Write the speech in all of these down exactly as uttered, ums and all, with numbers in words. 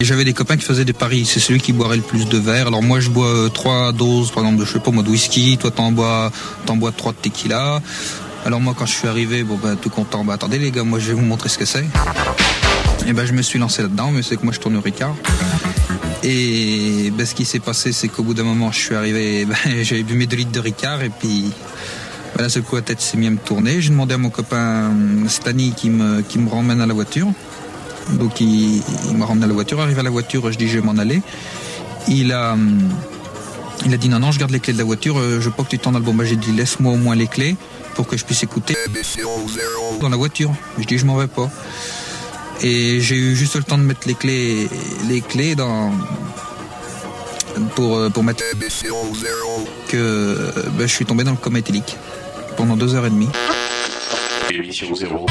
Et j'avais des copains qui faisaient des paris, c'est celui qui boirait le plus de verres. Alors moi je bois euh, trois doses, par exemple, de, je sais pas moi, de whisky, toi t'en bois, t'en bois trois de tequila. Alors moi quand je suis arrivé, bon bah tout content, bah attendez les gars, moi je vais vous montrer ce que c'est. Et ben je me suis lancé là-dedans, mais c'est que moi je tourne au Ricard. Et ben, ce qui s'est passé, c'est qu'au bout d'un moment je suis arrivé, ben, j'avais bu mes deux litres de Ricard et puis ben, là seul coup la tête s'est mise à me tourner. J'ai demandé à mon copain Stani qui me, qui me ramène à la voiture. Donc il, il m'a ramené à la voiture, arrivé à la voiture, je dis je vais m'en aller. Il a, il a dit non non je garde les clés de la voiture, je veux pas que tu t'en ailles. Bon ben j'ai dit laisse-moi au moins les clés pour que je puisse écouter dans la voiture. Je dis je m'en vais pas. Et j'ai eu juste le temps de mettre les clés, les clés dans, pour, pour mettre que ben, je suis tombé dans le coma éthylique pendant deux heures et demie. Émission zéro.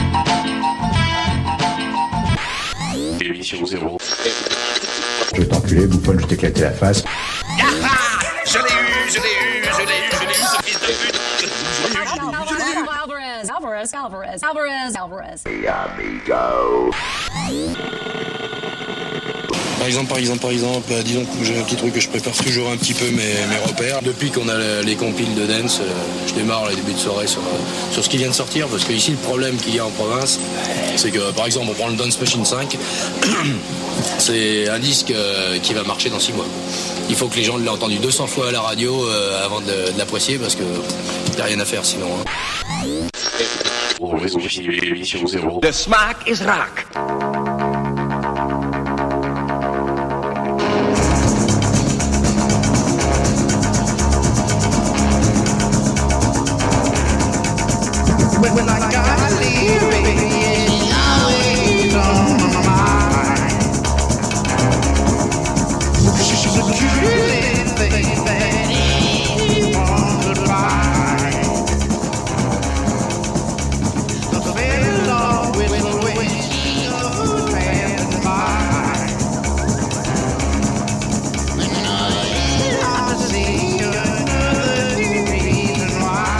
Émission zéro. Je vais t'enculer, bouffonne, je t'éclater la face. Yaha! Je l'ai eu, je l'ai eu, je l'ai eu, je l'ai eu, ce fils de pute! Alvarez, Alvarez, Alvarez, Alvarez, Alvarez. Amigo. Par exemple, par exemple, par exemple, euh, disons que j'ai un petit truc que je prépare toujours un petit peu mes, mes repères. Depuis qu'on a le, les compiles de dance, euh, je démarre les débuts de soirée sur, euh, sur ce qui vient de sortir, parce que ici le problème qu'il y a en province, c'est que par exemple on prend le Dance Machine cinq, c'est un disque euh, qui va marcher dans six mois. Il faut que les gens l'aient entendu deux cents fois à la radio euh, avant de, de l'apprécier, parce que y a rien à faire sinon. Hein. Au réseau émission zéro. The smack is rock. When I gotta leave, baby, it's always on my mind. She's a cute thing that anyone could buy. The feeling's always the way she goes passing by. I see another reason why.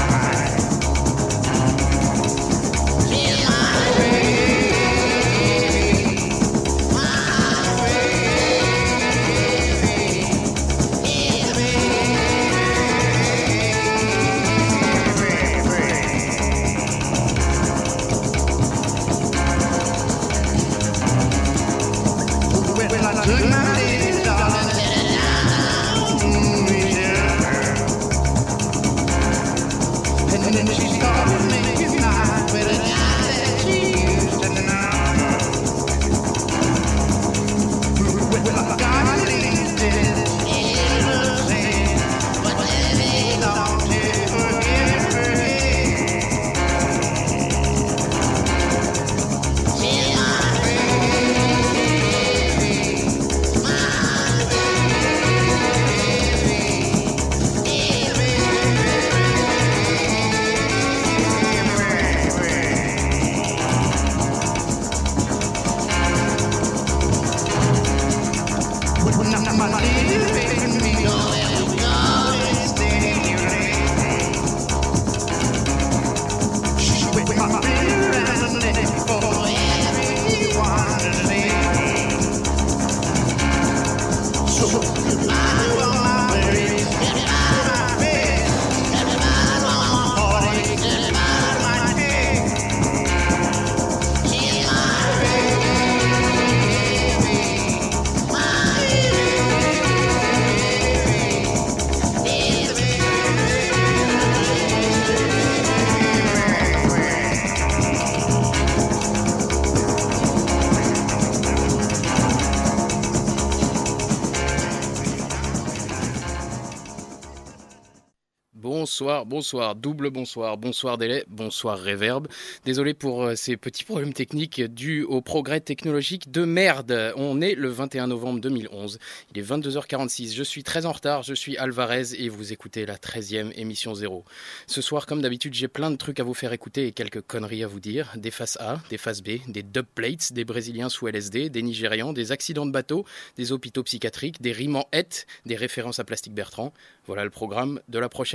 Bonsoir, bonsoir, double bonsoir, bonsoir délai, bonsoir réverb. Désolé pour euh, ces petits problèmes techniques dus au progrès technologique de merde. On est le vingt et un novembre deux mille onze, il est vingt-deux heures quarante-six, je suis très en retard, je suis Alvarez et vous écoutez la treizième émission zéro. Ce soir, comme d'habitude, j'ai plein de trucs à vous faire écouter et quelques conneries à vous dire. Des faces A, des faces B, des dubplates, des Brésiliens sous L S D, des Nigérians, des accidents de bateau, des hôpitaux psychiatriques, des rimes en hête, des références à Plastique Bertrand. Voilà le programme de la prochaine heure et demie.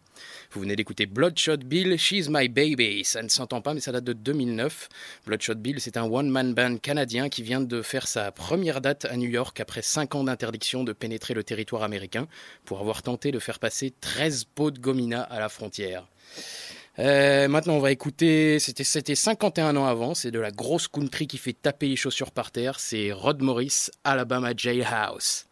Vous venez d'écouter Bloodshot Bill, She's My Baby. Ça ne s'entend pas, mais ça date de deux mille neuf. Bloodshot Bill, c'est un one-man band canadien qui vient de faire sa première date à New York après cinq ans d'interdiction de pénétrer le territoire américain pour avoir tenté de faire passer treize pots de gomina à la frontière. Euh, maintenant, on va écouter, c'était, c'était cinquante et un ans avant, c'est de la grosse country qui fait taper les chaussures par terre, c'est Rod Morris, Alabama Jailhouse.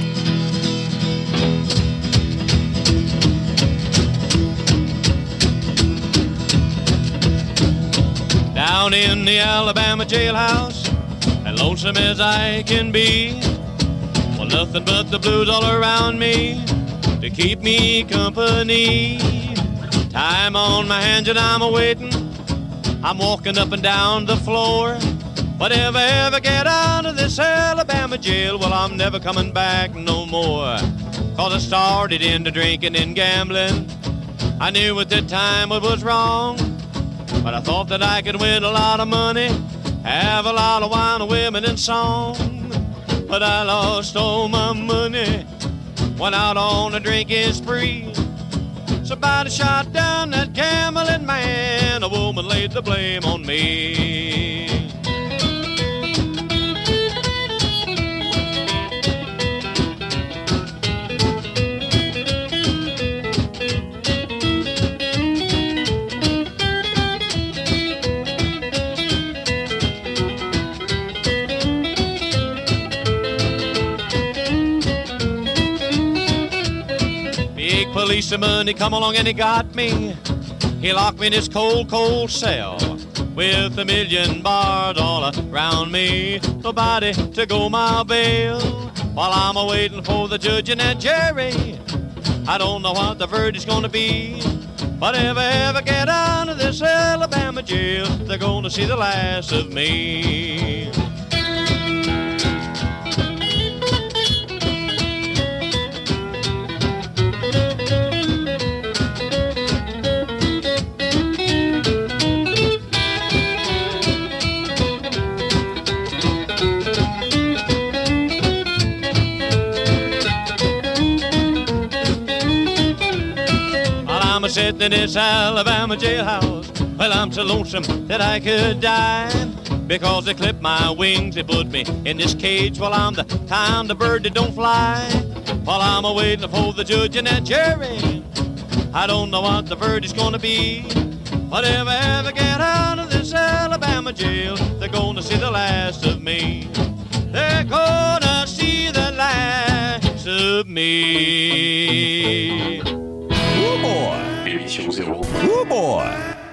Down in the Alabama jailhouse, and lonesome as I can be, well, nothing but the blues all around me to keep me company. Time on my hands and I'm a-waiting, I'm walking up and down the floor. But if I ever get out of this Alabama jail, well, I'm never coming back no more. Cause I started into drinking and gambling, I knew at the time it was wrong. But I thought that I could win a lot of money, have a lot of wine, women, and song. But I lost all my money, went out on a drinking spree. Somebody shot down that gambling man, a woman laid the blame on me. Policeman, he come along and he got me. He locked me in his cold, cold cell with a million bars all around me. Nobody to go my bail while I'm a-waiting for the judge and that jury. I don't know what the verdict's gonna be, but if I ever get out of this Alabama jail, they're gonna see the last of me. Sitting in this Alabama jailhouse, well, I'm so lonesome that I could die, because they clipped my wings, they put me in this cage while I'm the kind of bird that don't fly, while I'm a-waiting for the judge and that jury. I don't know what the verdict's gonna be, but if I ever get out of this Alabama jail, they're gonna see the last of me. They're gonna see the last of me. Oh boy. Émission zéro. Oh boy.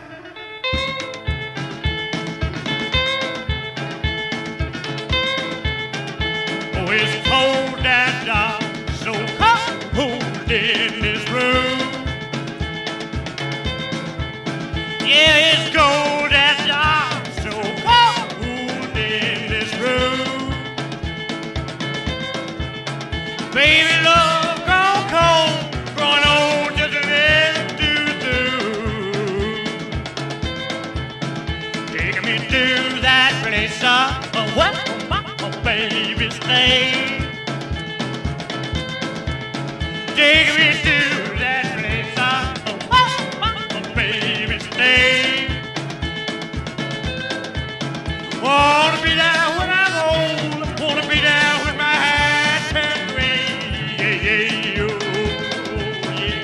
Oh, it's cold that dark, so cold in this room. Yeah, it's cold that dark, so cold in this room. Baby, love gone cold, growing old just a little too soon. Take me to that place, uh, where my baby stay. Take me to that place, uh, where my baby stay. Wanna be there when I'm old, wanna be there when my hat turns gray. Yeah, yeah, oh, yeah.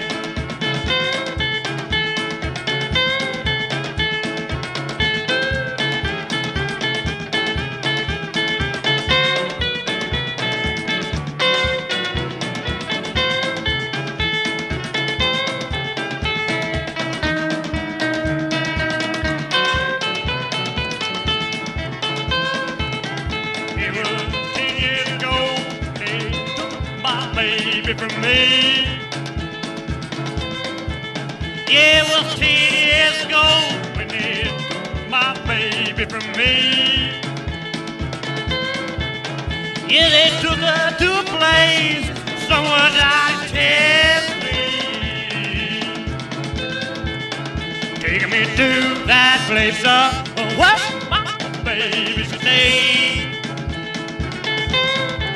It was ten years ago they took my baby from me. Yeah, it was ten years ago when they took my baby from me. Yeah, they took her to a place somewhere down in Tennessee. Taking me to that place, uh, where my baby stay.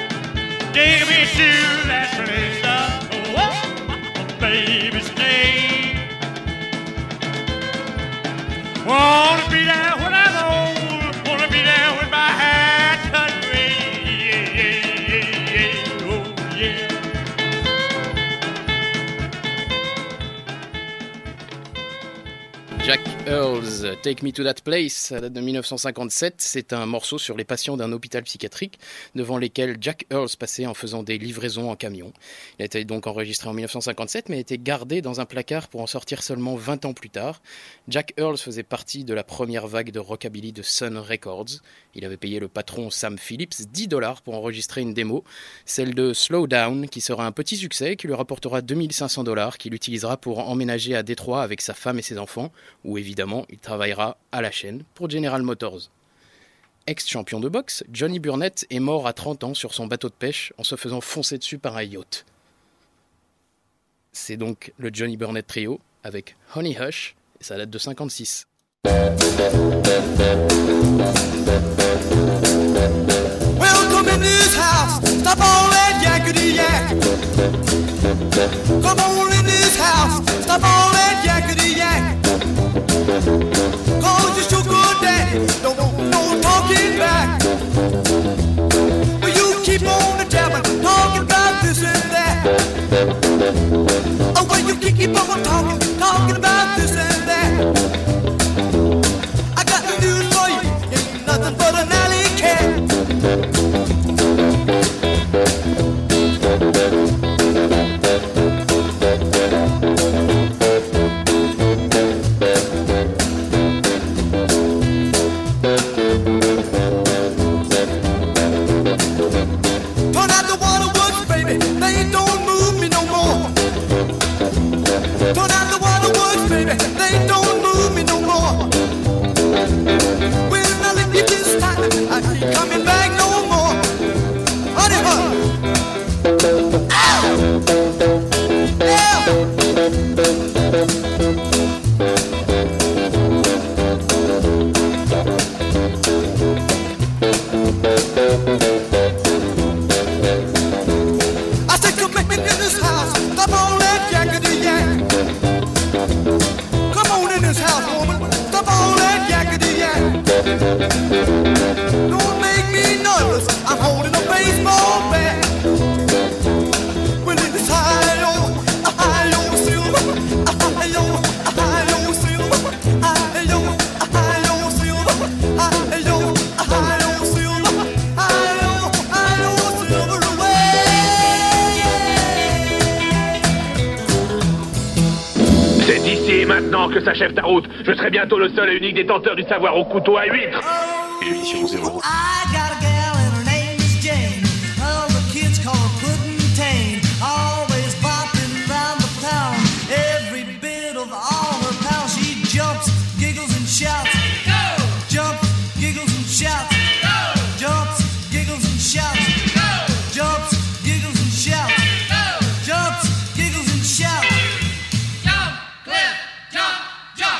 Take me to that place, uh, where my baby stay. Wanna be there when I'm old. Wanna be there when my hat turns gray. Yeah, yeah, yeah, yeah, oh yeah. Jack Earls, Take Me to That Place, ça date de dix-neuf cent cinquante-sept. C'est un morceau sur les patients d'un hôpital psychiatrique devant lesquels Jack Earls passait en faisant des livraisons en camion. Il a été donc enregistré en dix-neuf cent cinquante-sept, mais a été gardé dans un placard pour en sortir seulement vingt ans plus tard. Jack Earls faisait partie de la première vague de rockabilly de Sun Records. Il avait payé le patron Sam Phillips dix dollars pour enregistrer une démo, celle de Slow Down, qui sera un petit succès, qui lui rapportera deux mille cinq cents dollars, qu'il utilisera pour emménager à Détroit avec sa femme et ses enfants, où évidemment il travaillera à la chaîne pour General Motors. Ex-champion de boxe, Johnny Burnett est mort à trente ans sur son bateau de pêche en se faisant foncer dessus par un yacht. C'est donc le Johnny Burnett Trio avec Honey Hush, et ça date de cinquante-six. Welcome in this house, stop all that yakety yak. Come on in this house, stop all that yakety yak. Cause you're so good daddy, don't want no talking back. But you keep on the jabbing, talking about this and that. Oh, well you keep on talking, talking about this and that. I got the news for you, ain't nothing but an alley cat. Turn out the waterworks, baby, they don't move me no more. Turn out the waterworks, baby, they don't move me no more. When I leave you this time, I keep coming back no more. Honey, honey. Ow! I said, come back in this house, stop all that yakety yak. Come on in this house, woman, stop all that yakety yak. Don't make me nervous, I'm holding a baseball bat. Well, in this high-yo, a high-yo silver, a high-yo, a high-yo silver, high-yo, a high-yo silver, high-yo, a high-yo silver, high-yo, high-yo silver away. C'est ici et maintenant que s'achève ta route. Je serai bientôt le seul et unique détenteur du savoir au couteau à huître. Émission zéro. I got a gal and her name is Jane. All the kids call her Puddin' Tane. Always bopping round the town. Every bit of all her pals. She jumps, giggles and shouts. Go! Jumps, giggles and shouts. Go! Jumps, giggles and shouts. Go! Jumps, giggles and shouts. Go! Jumps, giggles and shouts. Jump, Cliff, jump, jump.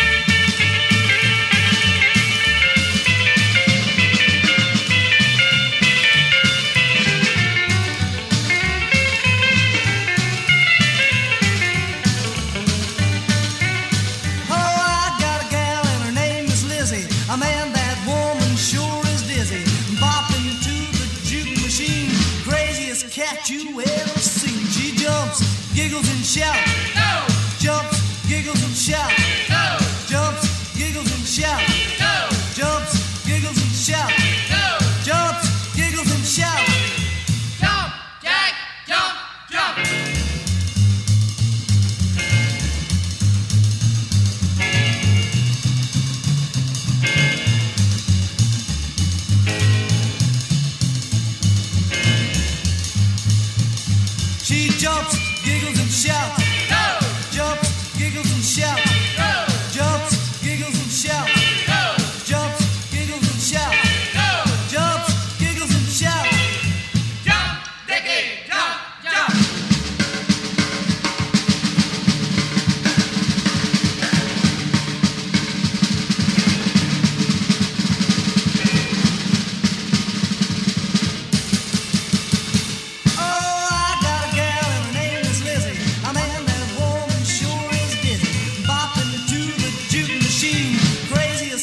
Oh, I got a gal and her name is Lizzie. A man, that woman sure is dizzy. Bopping to the juke machine. Craziest cat you ever seen. She jumps, giggles and shouts. Go, Jumps, giggles and shouts. go, Jumps, giggles and shouts. go, Jumps, giggles and shouts. go. Jumps, giggles and shouts. Jump, Jack, jump, jump. She jumps, giggles and shouts. Go, Jumps, giggles and shouts. go, Jumps, giggles and shouts. go.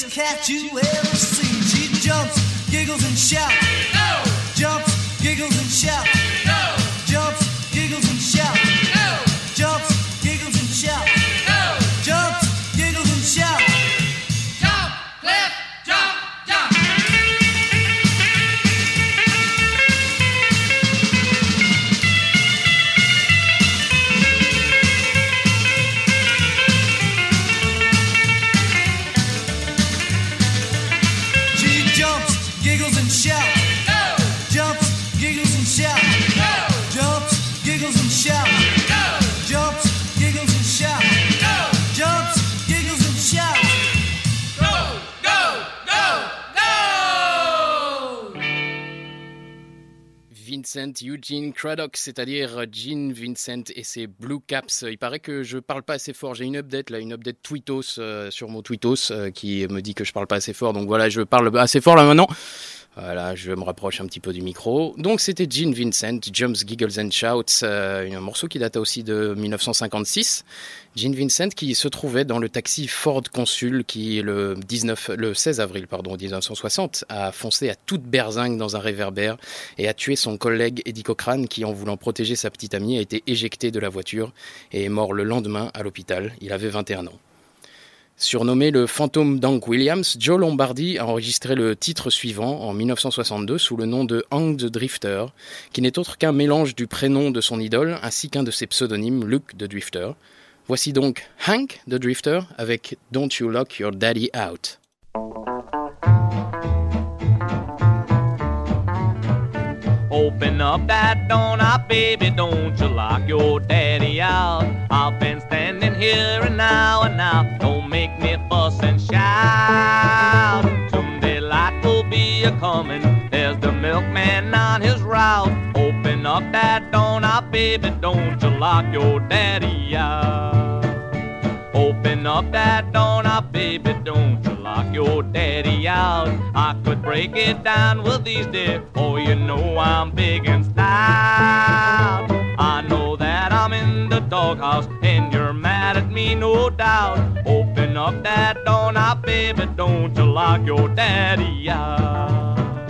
prettiest cat you ever seen. She jumps, giggles and shouts. No! Jumps, giggles and shouts. No! Jumps, giggles and shouts. No! Jumps, giggles and shouts. No! Jumps, giggles and shouts. Jump, Cliff, jump, jump. She jumps, giggles and shouts. No! Jumps, giggles and shouts. No! Jumps, giggles and shouts. No! Jumps, giggles and shouts. No! Jumps, giggles and shouts. Go, go, go, go! Vincent Eugene Craddock, c'est-à-dire Gene Vincent et ses Blue Caps. Il paraît que je parle pas assez fort. J'ai une update là, une update Tweetos euh, sur mon Tweetos euh, qui me dit que je parle pas assez fort. Donc voilà, je parle assez fort là maintenant. Voilà, je me rapproche un petit peu du micro. Donc c'était Gene Vincent, Jumps, Giggles and Shouts, euh, un morceau qui date aussi de dix-neuf cent cinquante-six. Gene Vincent qui se trouvait dans le taxi Ford Consul qui le, dix-neuf, le seize avril pardon, dix-neuf cent soixante a foncé à toute berzingue dans un réverbère et a tué son collègue Eddie Cochran qui, en voulant protéger sa petite amie, a été éjecté de la voiture et est mort le lendemain à l'hôpital. Il avait vingt et un ans. Surnommé le fantôme d'Hank Williams, Joe Lombardi a enregistré le titre suivant en dix-neuf cent soixante-deux sous le nom de Hank the Drifter, qui n'est autre qu'un mélange du prénom de son idole ainsi qu'un de ses pseudonymes, Luke the Drifter. Voici donc Hank the Drifter avec Don't You Lock Your Daddy Out. Open up that door now, baby, don't you lock your daddy out. I've been standing here and now and now, don't make me fuss and shout. Someday light will be a-comin', there's the milkman on his route. Open up that door now, baby, don't you lock your daddy out. Open up that door now, baby, don't you lock your daddy out. I could break it down with these dear, oh, you know I'm big and stout. I know that I'm in the doghouse and you're mad at me, no doubt. Open up that door now, baby, don't you lock your daddy out.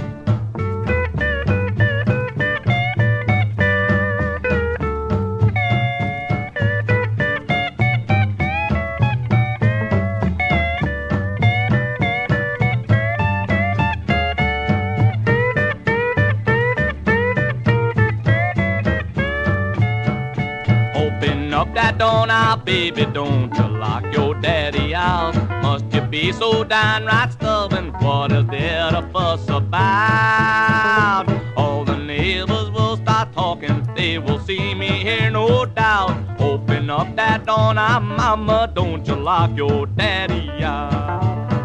Up that door now, baby, don't you lock your daddy out. Must you be so downright stubborn? What is there to fuss about? All the neighbors will start talking, they will see me here, no doubt. Open up that door now, mama, don't you lock your daddy out.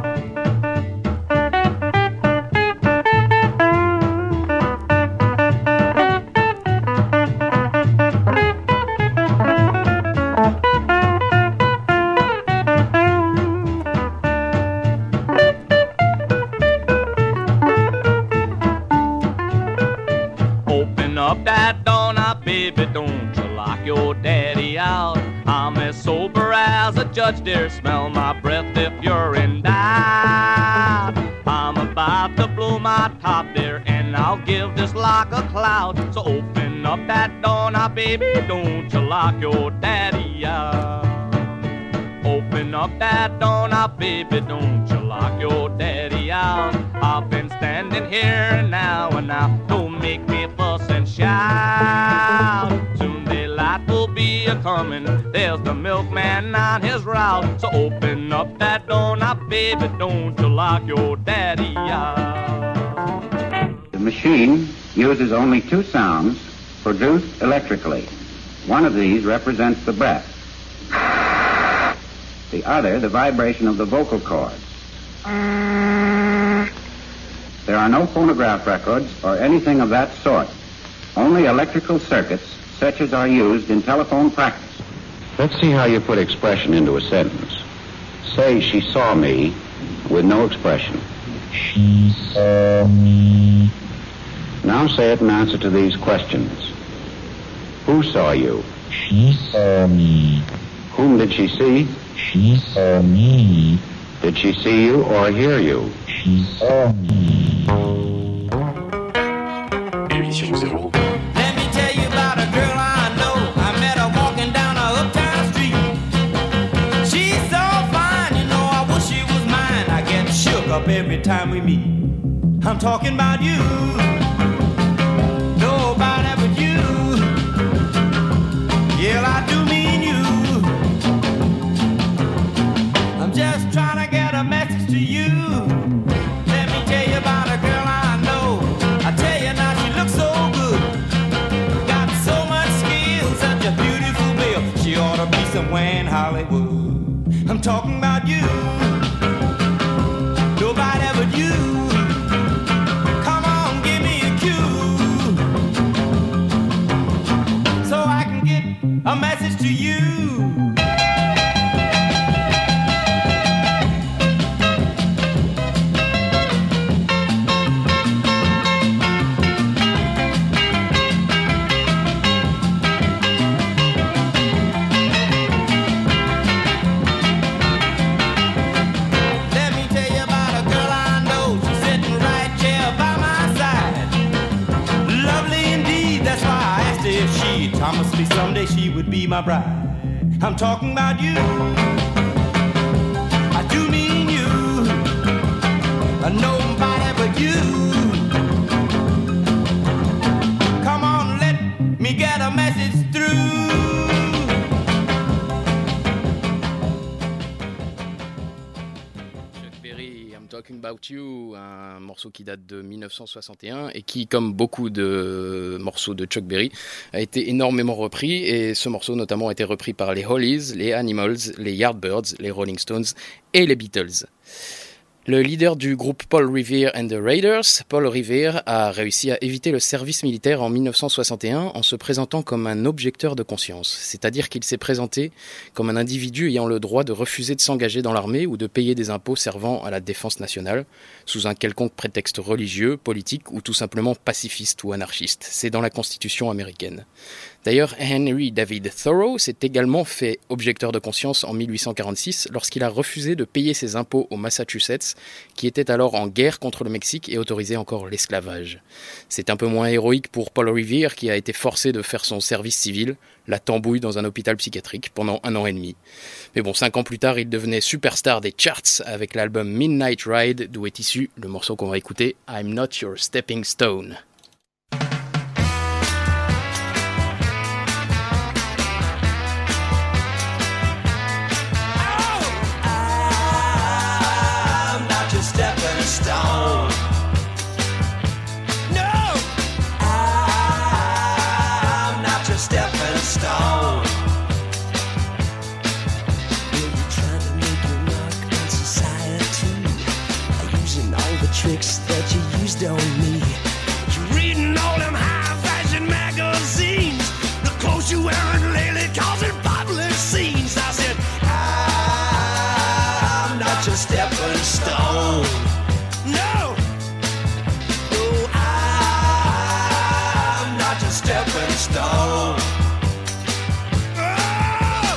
Up that door now, baby, don't you lock your daddy out. I'm as sober as a judge, dear, smell my breath if you're in doubt. I'm about to blow my top, dear, and I'll give this lock a cloud. So open up that door now, baby, don't you lock your daddy out. Open up that door now, baby, don't you lock your daddy out. I've been standing here now and now, don't make me fuss and shout. Soon daylight will be a-comin', there's the milkman on his route. So open up that door now, baby, don't you lock your daddy out. The machine uses only two sounds produced electrically. One of these represents the breath. The other, the vibration of the vocal cords. There are no phonograph records or anything of that sort. Only electrical circuits such as are used in telephone practice. Let's see how you put expression into a sentence. Say, she saw me, with no expression. She saw me. Now say it in answer to these questions. Who saw you? She saw me. Whom did she see? She saw me. Did she see you or hear you? Émission zéro. Let me tell you about a girl I know. I met her walking down a uptown street. She's so fine, you know, I wish she was mine. I get shook up every time we meet. I'm talking about you. Nobody but you. Yeah, I do mean you. I'm just trying to get a message to you. Let me tell you about a girl I know. I tell you now, she looks so good. Got so much skill, such a beautiful bill. She ought to be somewhere in Hollywood. I'm talking about you. Nobody but you. Come on, give me a cue, so I can get a message to you. Let me tell you about a girl I know. She's sitting right here by my side. Lovely indeed, that's why I asked her if she'd promise me someday she would be my bride. I'm talking about you. I do mean you. Nobody but you. Come on, let me get a message through. Chuck Berry, I'm Talking About You, un morceau qui date de dix-neuf cent soixante et un et qui, comme beaucoup de morceaux de Chuck Berry, a été énormément repris. Et ce morceau notamment a été repris par les Hollies, les Animals, les Yardbirds, les Rolling Stones et les Beatles. Le leader du groupe Paul Revere and the Raiders, Paul Revere, a réussi à éviter le service militaire en dix-neuf cent soixante et un en se présentant comme un objecteur de conscience. C'est-à-dire qu'il s'est présenté comme un individu ayant le droit de refuser de s'engager dans l'armée ou de payer des impôts servant à la défense nationale, sous un quelconque prétexte religieux, politique ou tout simplement pacifiste ou anarchiste. C'est dans la Constitution américaine. D'ailleurs, Henry David Thoreau s'est également fait objecteur de conscience en dix-huit cent quarante-six lorsqu'il a refusé de payer ses impôts au Massachusetts, qui était alors en guerre contre le Mexique et autorisait encore l'esclavage. C'est un peu moins héroïque pour Paul Revere, qui a été forcé de faire son service civil, la tambouille dans un hôpital psychiatrique pendant un an et demi. Mais bon, cinq ans plus tard, il devenait superstar des charts avec l'album Midnight Ride, d'où est issu le morceau qu'on va écouter, I'm Not Your Stepping Stone. Stone. No, I'm not your stepping stone. Well, you're trying to make your mark on society, using all the tricks that you used on me. You're reading all them high fashion magazines, the clothes you wearing lately causing public scenes. I said, I'm not your stepping stone. No, no, I'm not your stepping stone. Oh,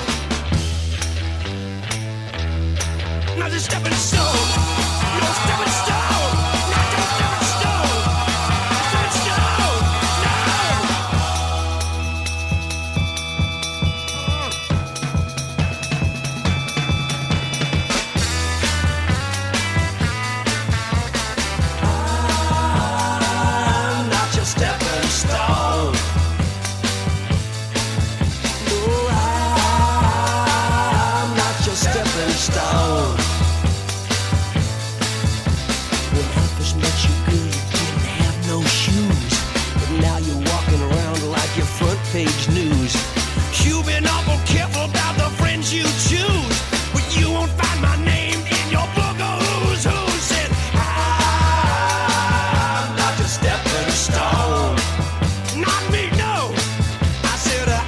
not your stepping stone. Your stepping stone. Not your stepping stone. Stepping stone. No. Stepping stone. No, I'm not your stepping stone. When I first met you, girl, you didn't have no shoes, but now you're walking around like your front page news. You've been awful careful about the friends you choose, but you won't find my name in your book of who's who. Said I'm not your stepping stone. Not me, no. I said uh,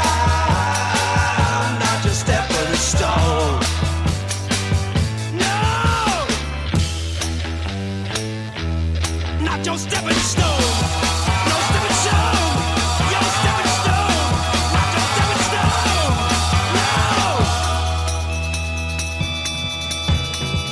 I'm not your stepping stone. No, not your stepping stone. No stepping stone. Your stepping stone. Not your stepping stone. No.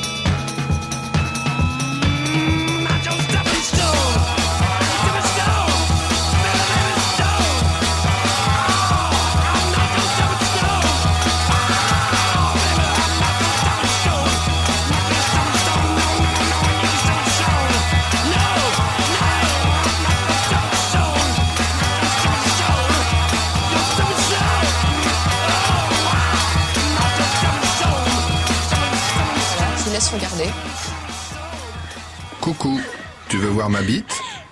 regardez. Coucou, tu veux voir ma bite?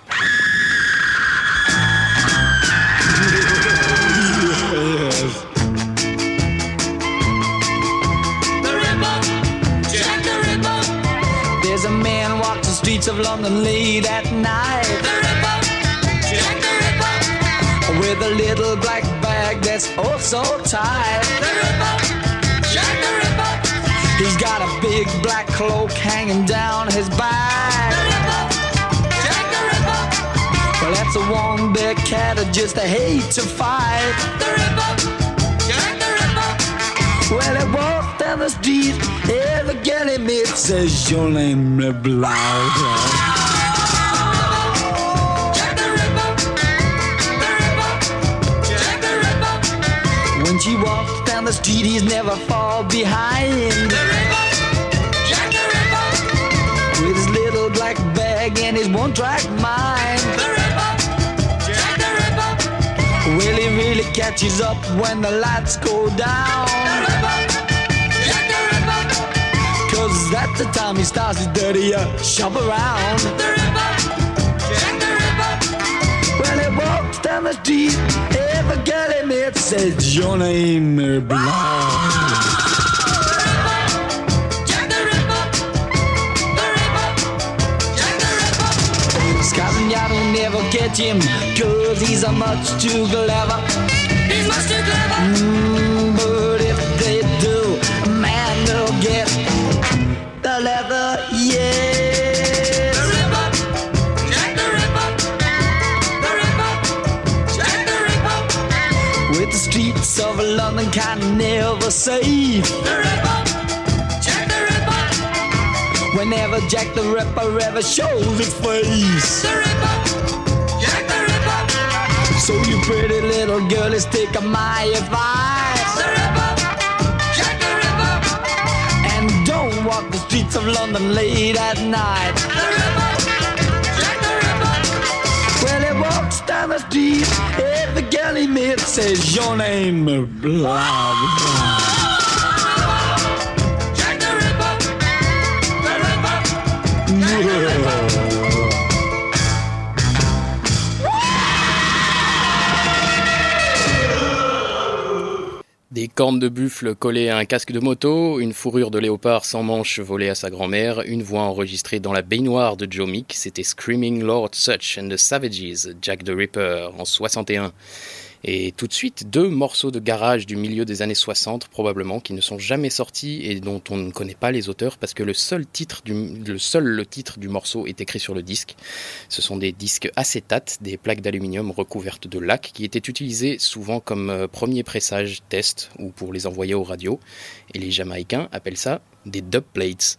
There's a man walks the streets of London late at night. The Ripper, Jack the Ripper, with a little black bag that's oh so tight. The Ripper, Jack the Ripper, he's got a big black cloak hanging down his back. The Ripper, Jack the Ripper, well that's a one big cat that just hate to fight. The Ripper, Jack the Ripper, well he walks down the street. Every girl he meets says your name is Blau. Jack the Ripper, the Ripper, Jack the Ripper. When she walks down the street, he's never fall behind. The Ripper, Jack the Ripper, with his little black bag and his one-track mind. The Ripper, Jack the Ripper, well he really catches up when the lights go down. The Ripper, Jack the Ripper, 'cause at the time he starts his dirty uh, shop around. The Ripper, Jack the Ripper, well he walks down the street, every girl he meets says your name is Blau. Jack the Ripper, the Ripper, Jack the Ripper. Scotland Yard will never catch him, 'cause he's a much too clever. He's much too clever. Mm, but if they do, a man will get the leather, yeah. The Ripper, Jack the Ripper, the Ripper, Jack the Ripper, with the streets of London kind of never safe. The Ripper, Jack the Ripper, whenever Jack the Ripper ever shows his face. The Ripper, Jack the Ripper, so you pretty little girlies take my advice. The Ripper, Jack the Ripper, and don't walk the streets of London late at night. The Ripper, Jack the Ripper, well he walks down the street, every girl he meets says your name is blah blah. Jack the Ripper, the Ripper, Jack the Ripper. Des cornes de buffle collées à un casque de moto, une fourrure de léopard sans manches volée à sa grand-mère, une voix enregistrée dans la baignoire de Joe Meek, c'était Screaming Lord Sutch and the Savages, Jack the Ripper, en soixante et un. Et tout de suite, deux morceaux de garage du milieu des années soixante, probablement, qui ne sont jamais sortis et dont on ne connaît pas les auteurs parce que le seul titre du, le seul le titre du morceau est écrit sur le disque. Ce sont des disques acétates, des plaques d'aluminium recouvertes de lac qui étaient utilisées souvent comme premier pressage test ou pour les envoyer aux radios. Et les Jamaïcains appellent ça des dub plates.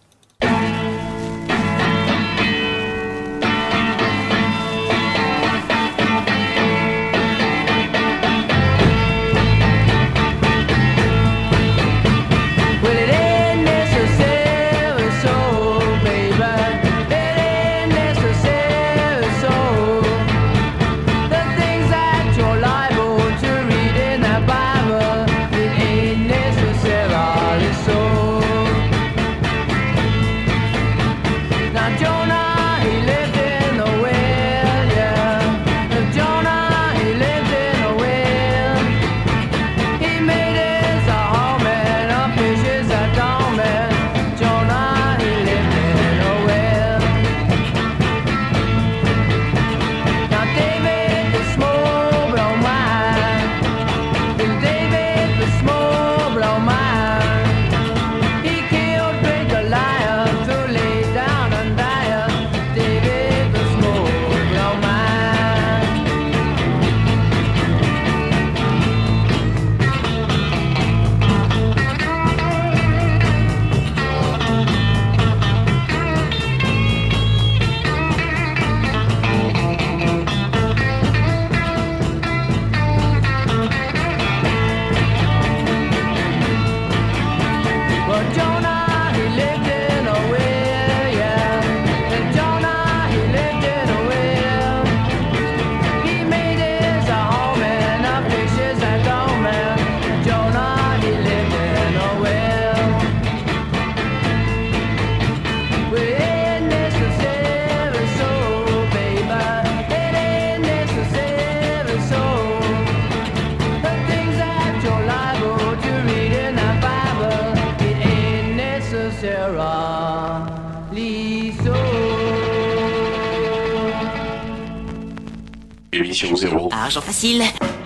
émission zéro. Argent facile.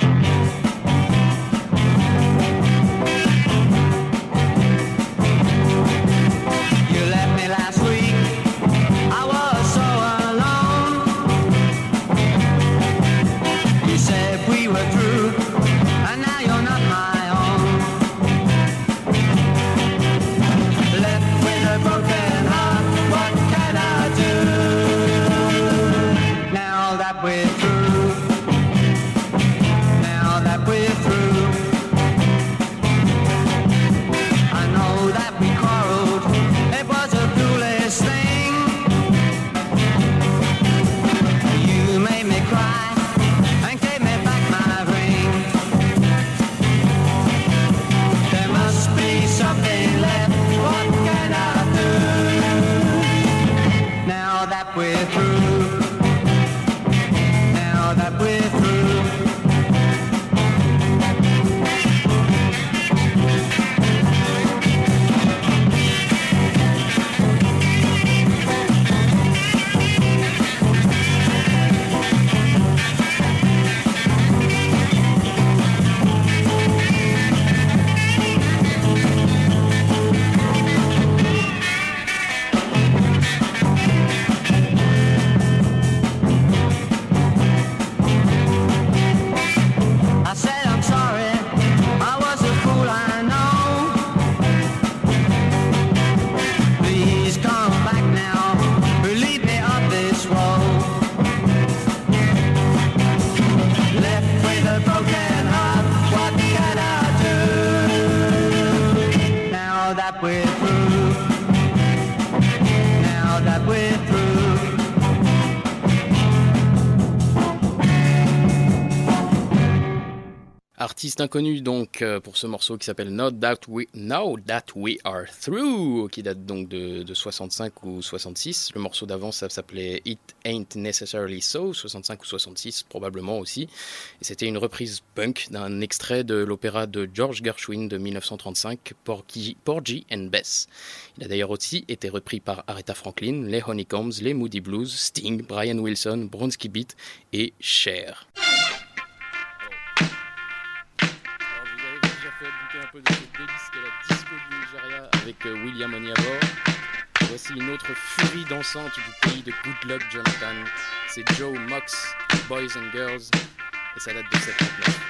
Artiste inconnu donc pour ce morceau qui s'appelle Now That We, Now That We Are Through, qui date donc de, de soixante-cinq ou soixante-six. Le morceau d'avant ça s'appelait It Ain't Necessarily So, soixante-cinq ou soixante-six probablement aussi. Et c'était une reprise punk d'un extrait de l'opéra de George Gershwin de dix-neuf cent trente-cinq, Porgy, Porgy and Bess. Il a d'ailleurs aussi été repris par Aretha Franklin, les Honeycombs, les Moody Blues, Sting, Brian Wilson, Bronski Beat et Cher. Un peu de ce délice qu'est la disco du Nigeria avec euh, William Onyeabor. Voici une autre furie dansante du pays de Good Luck Jonathan. C'est Joe Mox, Boys and Girls, et ça date de soixante-neuf.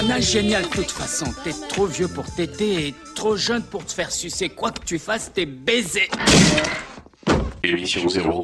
personnage génial de toute façon. T'es trop vieux pour téter et trop jeune pour te faire sucer. Quoi que tu fasses, t'es baisé. Émission zéro.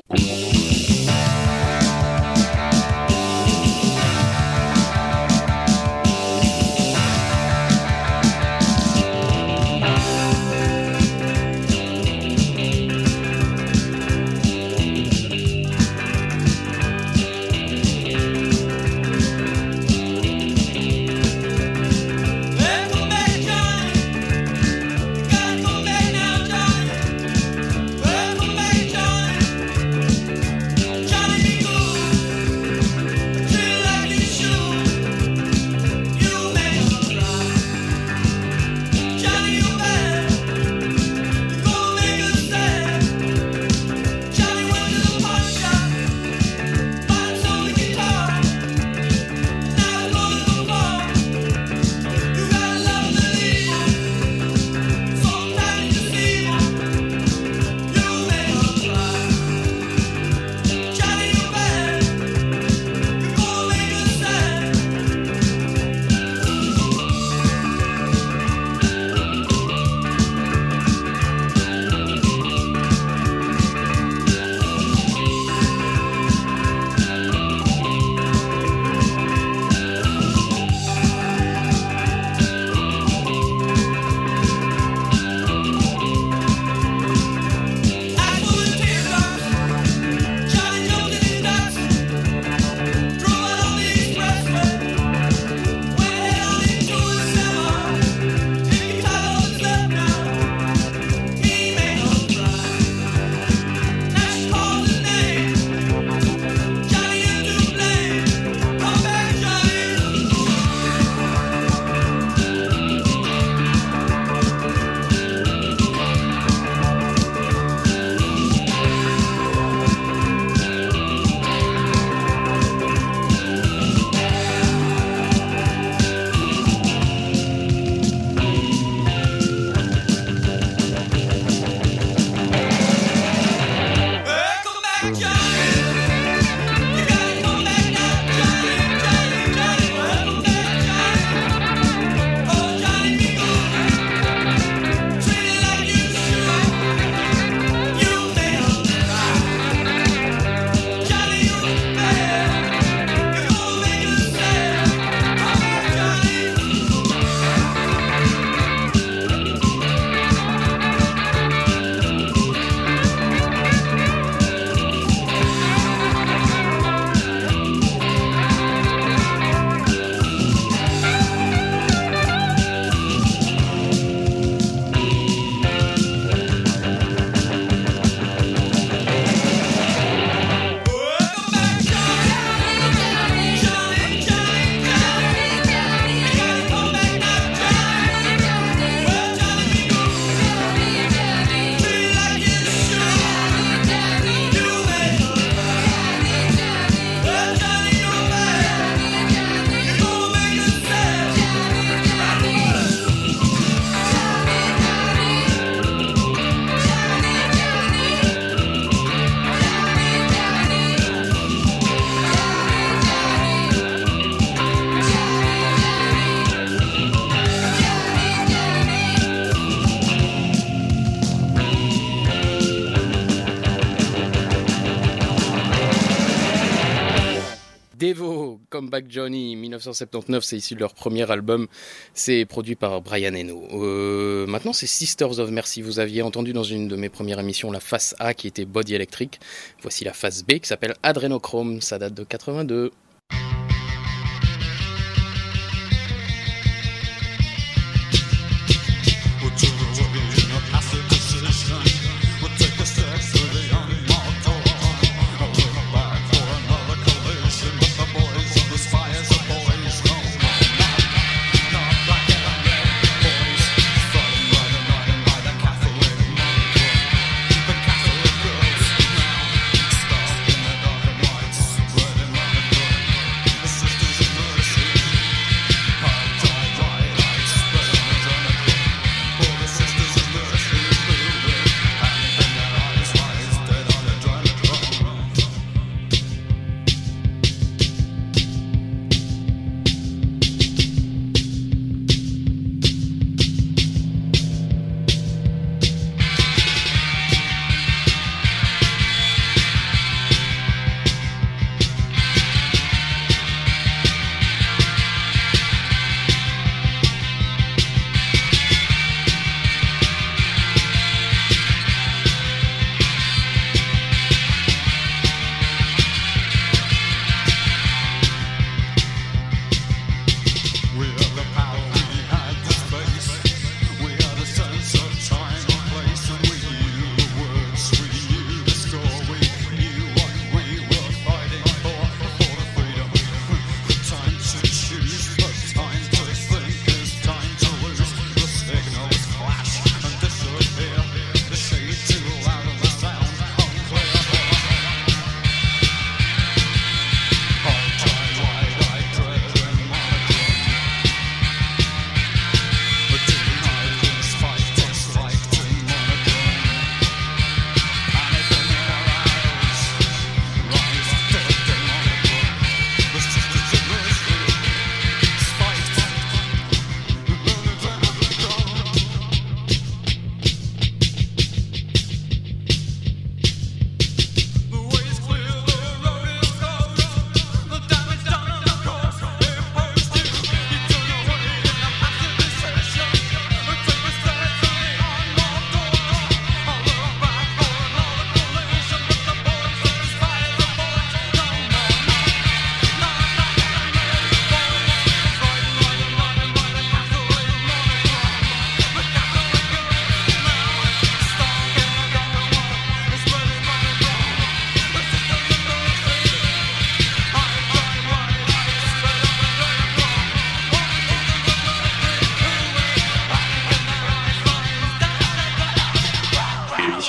Devo, Comeback Johnny, dix-neuf cent soixante-dix-neuf, c'est issu de leur premier album, c'est produit par Brian Eno. Euh, maintenant c'est Sisters of Mercy, vous aviez entendu dans une de mes premières émissions la face A qui était Body Electric, voici la face B qui s'appelle Adrenochrome, ça date de quatre-vingt-deux.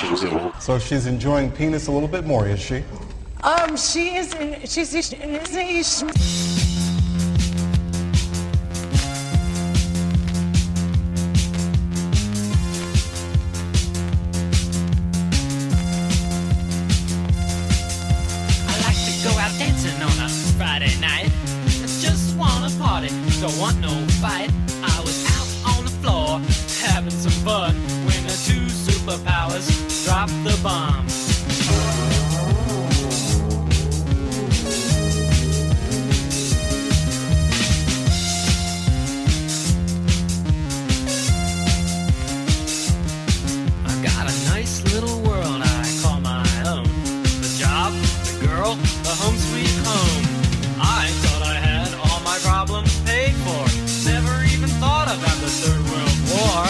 émission zéro. So she's enjoying penis a little bit more, is she? Um, she is. She's. she's Friday night, just wanna party, don't want no fight. I was out on the floor, having some fun, when the two superpowers dropped the bomb. I got a nice little world I call my own. The job, the girl, the home sweet home. I thought I had all my problems paid for. Never even thought about the Third World War.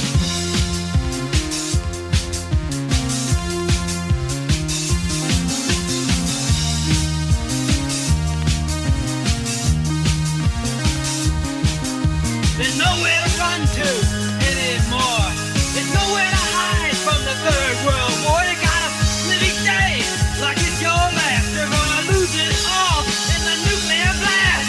There's nowhere to run to anymore. There's nowhere to hide from the Third World War. You gotta live each day like it's your last. You're gonna lose it all in the nuclear blast.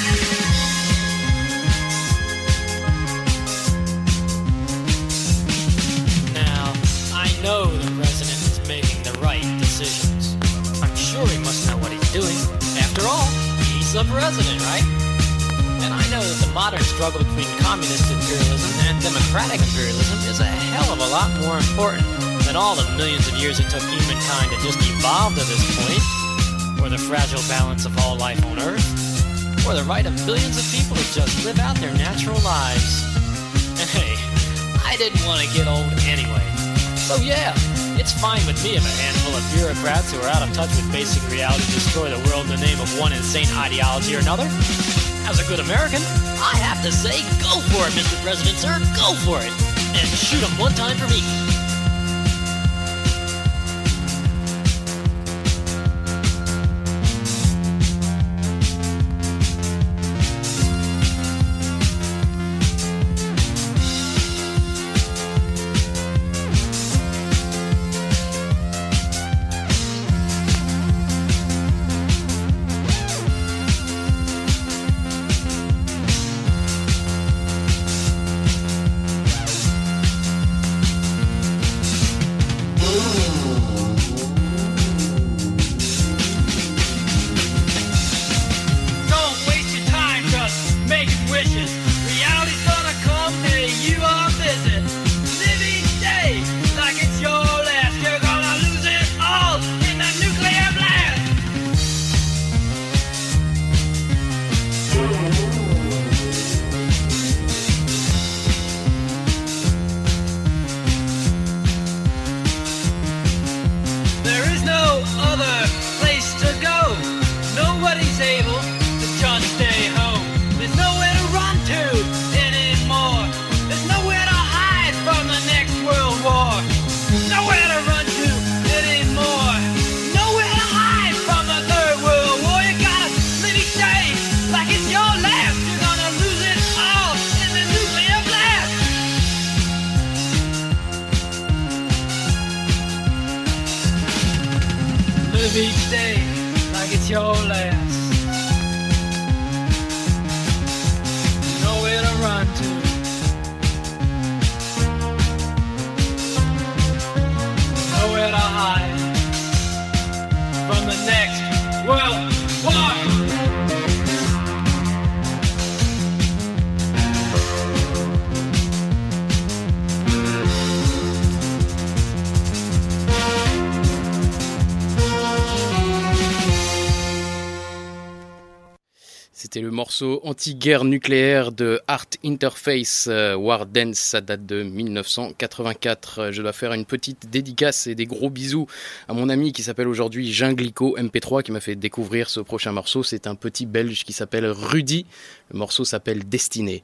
Now, I know the president is making the right decisions. I'm sure he must know what he's doing. After all, he's the president, right? And I know that the modern struggle between communist imperialism and democratic imperialism is a hell of a lot more important than all the millions of years it took humankind to just evolve to this point, or the fragile balance of all life on Earth, or the right of billions of people to just live out their natural lives. And hey, I didn't want to get old anyway. So yeah, it's fine with me if a handful of bureaucrats who are out of touch with basic reality destroy the world in the name of one insane ideology or another. As a good American, I have to say, go for it, Mister President, sir, go for it. And shoot 'em one time for me. Each day like it's your last. Nowhere to run to. Nowhere to hide from the next world war. C'était le morceau anti-guerre nucléaire de Art Interface, euh, War Dance, ça date de mille neuf cent quatre-vingt-quatre. Je dois faire une petite dédicace et des gros bisous à mon ami qui s'appelle aujourd'hui Jinglico M P trois qui m'a fait découvrir ce prochain morceau. C'est un petit belge qui s'appelle Rudy. Le morceau s'appelle Destinée.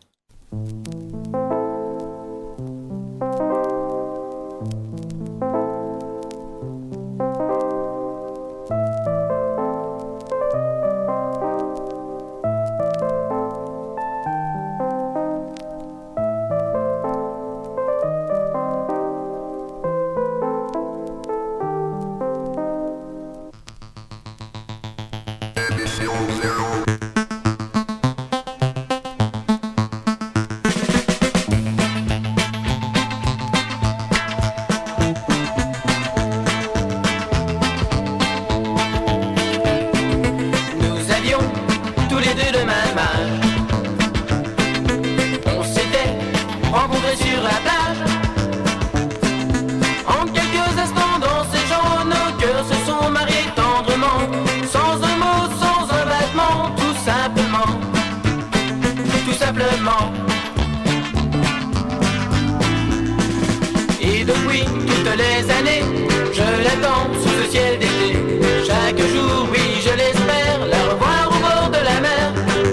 toutes les années, je l'attends sous ce ciel d'été. Chaque jour, oui, je l'espère, la revoir au bord de la mer.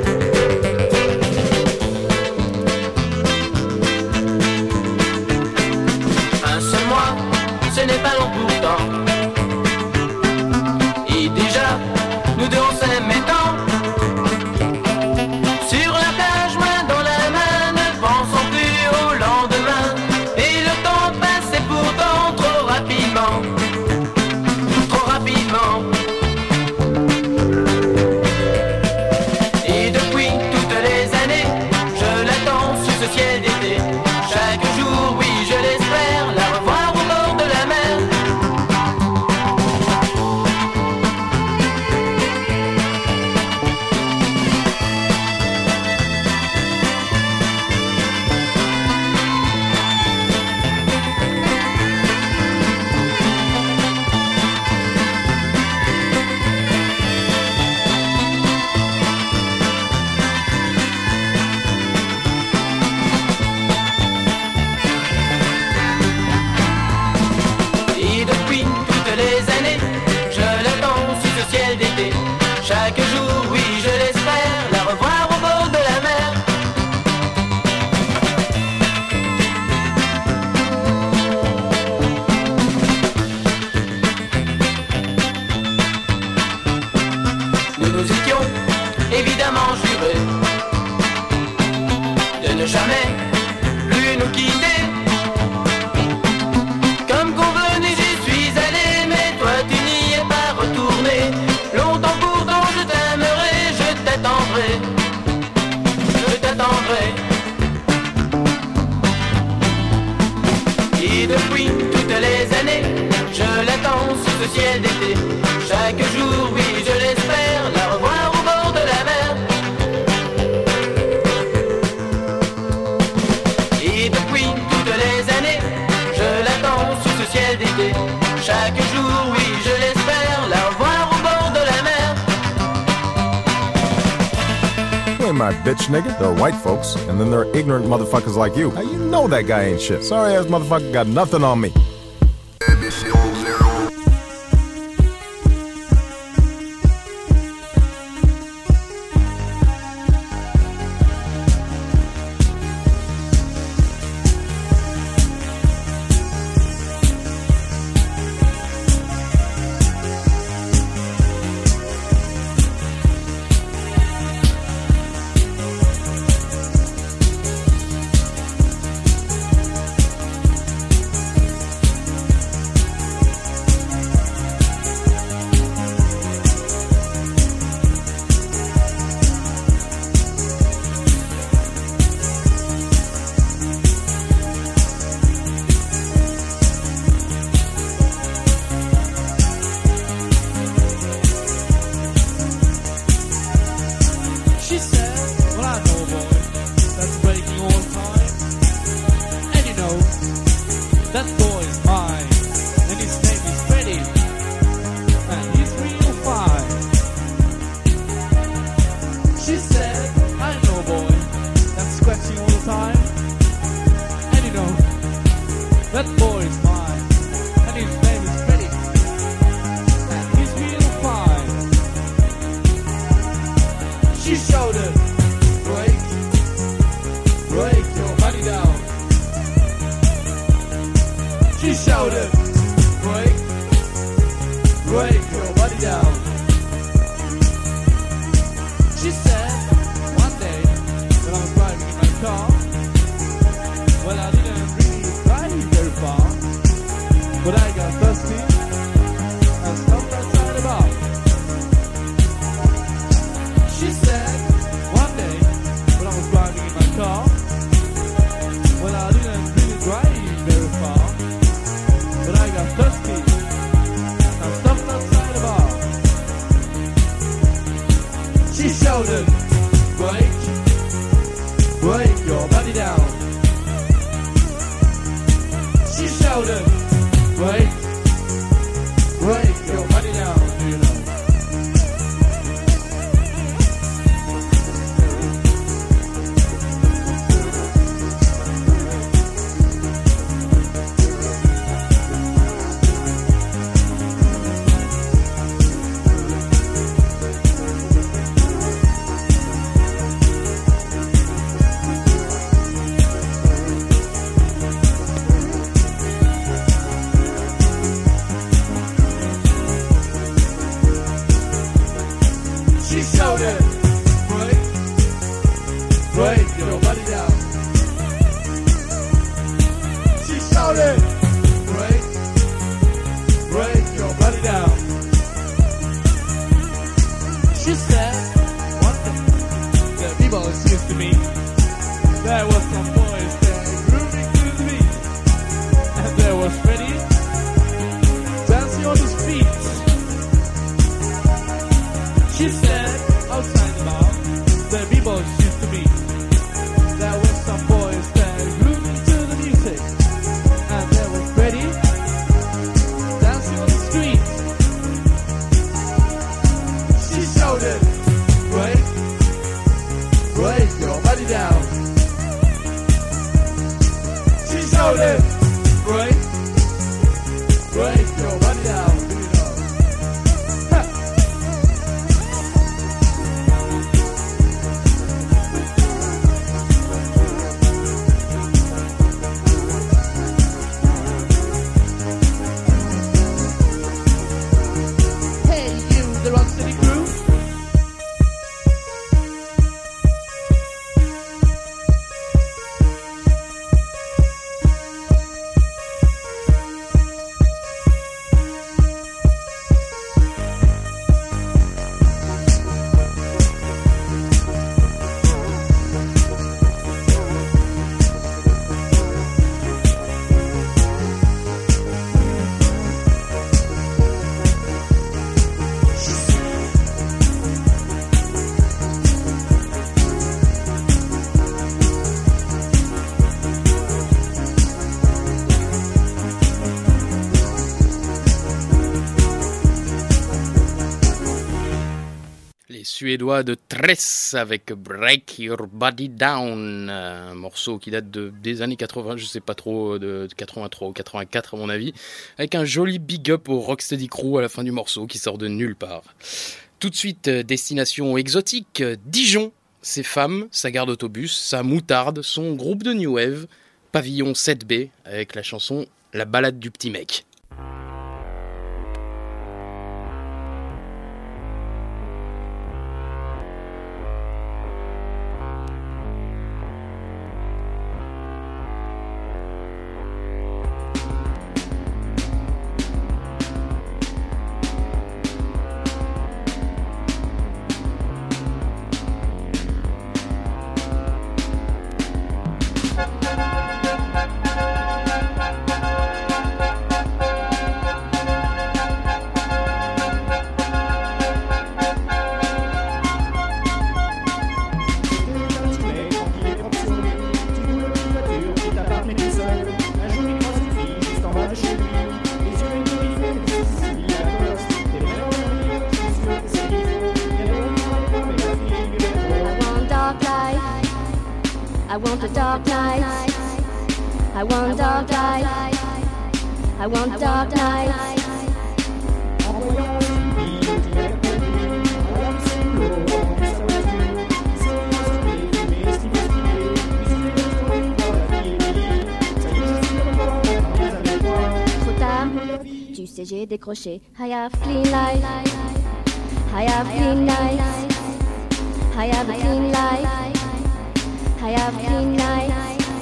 Un seul mois, ce n'est pas long pourtant. Et déjà, nous deux on s'aimait tant. Sur la plage, main dans la main, ne pensant plus au lendemain. Et le temps passait pourtant trop rapidement. Trop rapidement. Et depuis toutes les années, je l'attends sous ce ciel d'été. Chaque jour, oui, je l'espère, la revoir au bord de la mer. Et depuis toutes les années, je l'attends sous ce ciel d'été. Chaque jour, oui, je l'espère, la revoir au bord de la mer. Nous nous étions évidemment jurés de ne jamais plus nous quitter. Comme convenu, j'y suis allé, mais toi tu n'y es pas retourné. Longtemps pourtant je t'aimerai, je t'attendrai, je t'attendrai. Et depuis toutes les années, je l'attends sous ce ciel d'été. Chaque jour, oui, je l'espère, la revoir au bord de la mer. Et depuis toutes les années, je l'attends sous ce ciel d'été. Chaque jour, oui, je l'espère, la revoir au bord de la mer. You ain't my bitch, nigga. There are white folks, and then there are ignorant motherfuckers like you. Now, you know that guy ain't shit. Sorry ass motherfucker got nothing on me. She said, well I know a boy that's breaking all the time. And you know, that boy is mine. And his name is Freddy. And he's real fine. She said, I know a boy that's scratching all the time. And you know, that boy is mine. And his name is Freddy. And he's real fine. She showed it. Break, break your body down. She showed it. Break, break your body down. She said one day when I was driving in my car, well I didn't really drive very far, but I got thirsty and stopped outside the bar. She said one day when I was driving in my car, well I didn't really drive very far, but I got thirsty and stopped outside the bar. She shouted, break, break your body down. She shouted, break, break your body down, do you know? break your body down, you know. Hey, you, the Rock City crew. Suédois de Tress avec Break Your Body Down, un morceau qui date de, des années quatre-vingts, je sais pas trop, de quatre-vingt-trois ou quatre-vingt-quatre à mon avis, avec un joli big up au Rocksteady Crew à la fin du morceau qui sort de nulle part. Tout de suite, destination exotique, Dijon, ses femmes, sa gare d'autobus, sa moutarde, son groupe de New Wave, Pavillon sept B avec la chanson La balade du petit mec. Décroché. I have clean life. I have clean life. I have a clean life. I have clean life.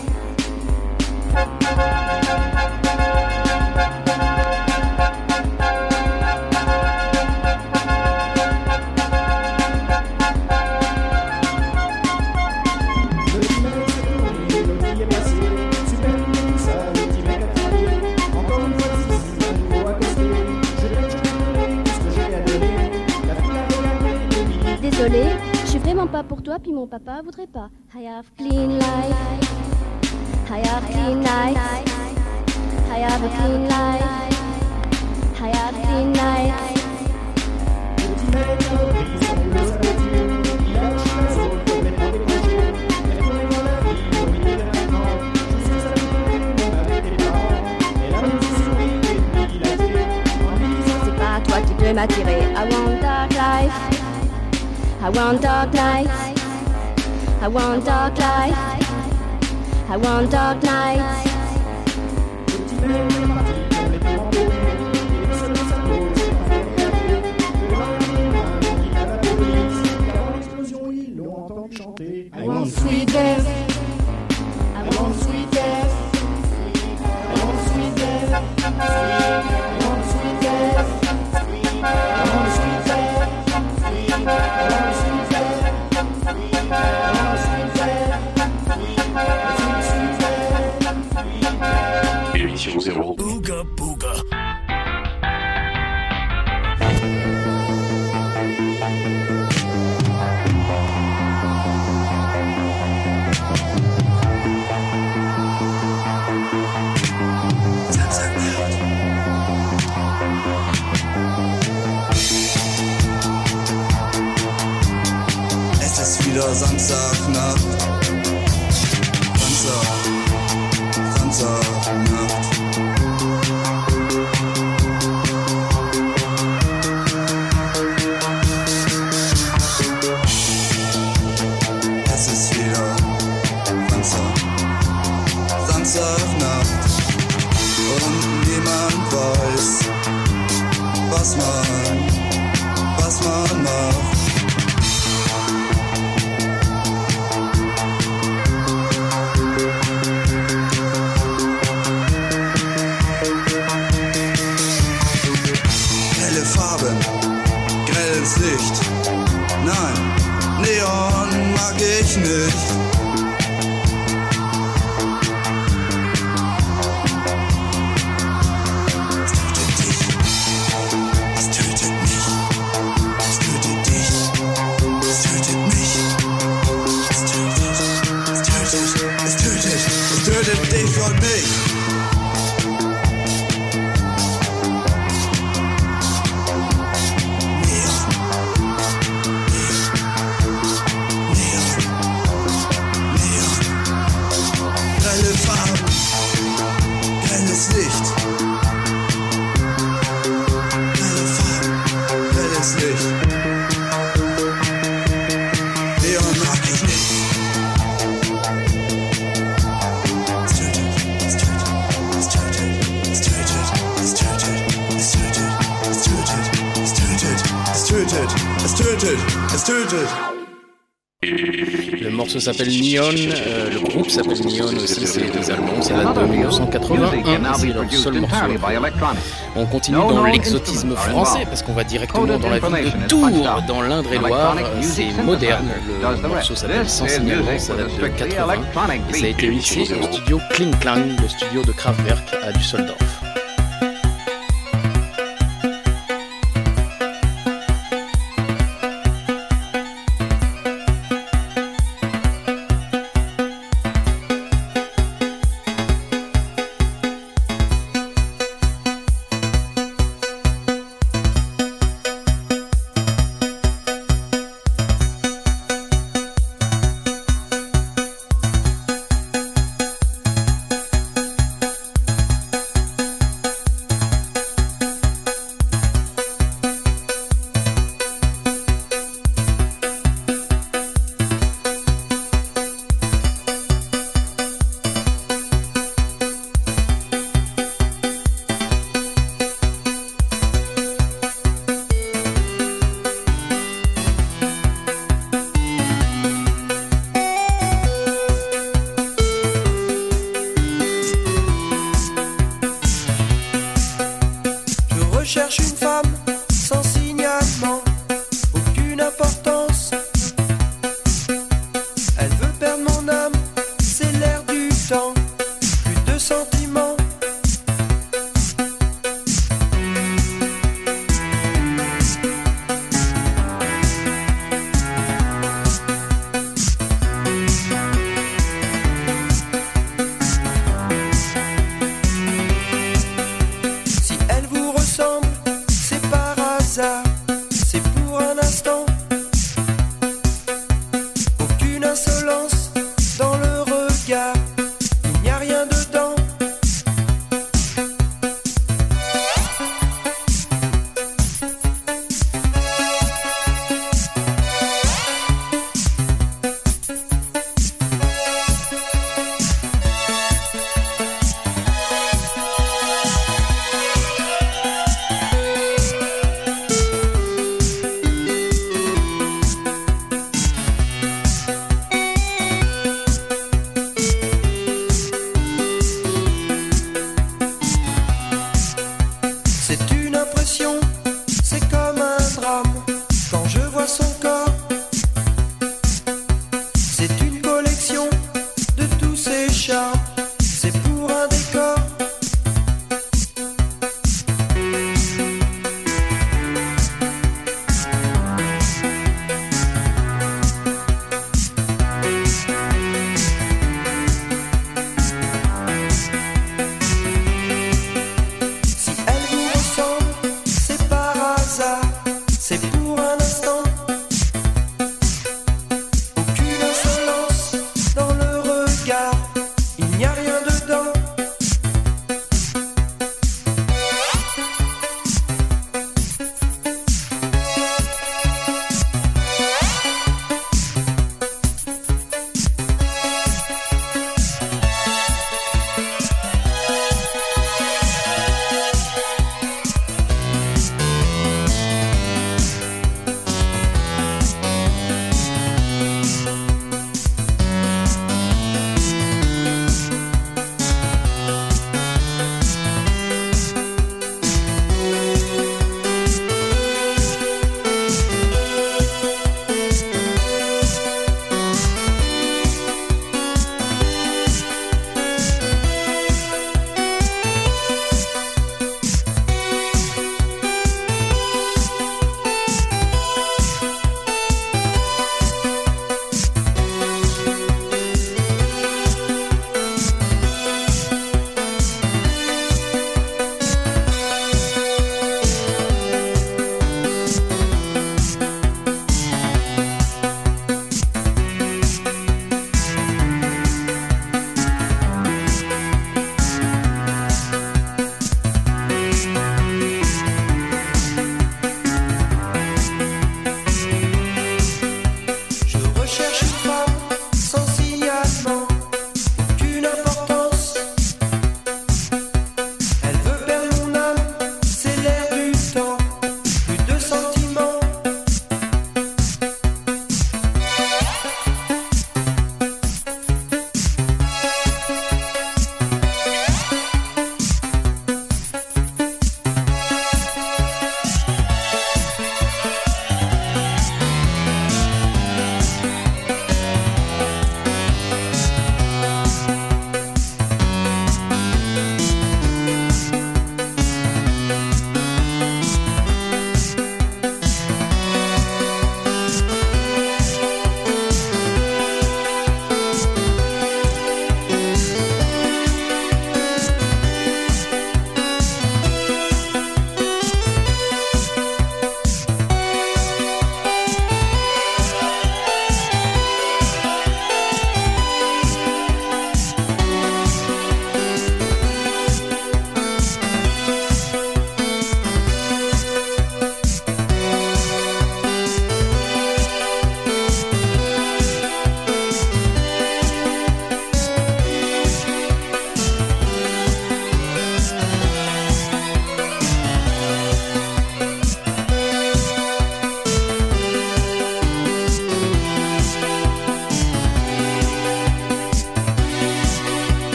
Désolée, je suis vraiment pas pour toi, puis mon papa voudrait pas. I have clean life. I have clean life. I have a clean life. I have clean life. C'est pas toi qui peux m'attirer. I want dark life. I want dark nights. I want dark life. I want dark nights. I want sweet death. I want sweet death. I want sweet death. I want sweet death. I want sweet death. I want sweet death. Émission zéro. Booga booga. Es ist wieder Samstagnacht. Samstag, Samstagnacht. dich nicht. Es tötet mich. Es tötet dich. Es tötet mich. Es tötet. Es tötet. Es tötet. Es tötet dich und mich. Le morceau s'appelle Neon, euh, le groupe s'appelle Neon aussi, c'est des Allemands, ça date de dix-neuf cent quatre-vingt-un, c'est leur seul morceau. On continue dans l'exotisme français parce qu'on va directement dans la ville de Tours, dans l'Indre-et-Loire, c'est moderne, le morceau s'appelle Sans signalement, ça date de quatre-vingts et ça a été mixé au studio Kling Klang, le studio de Kraftwerk à Düsseldorf.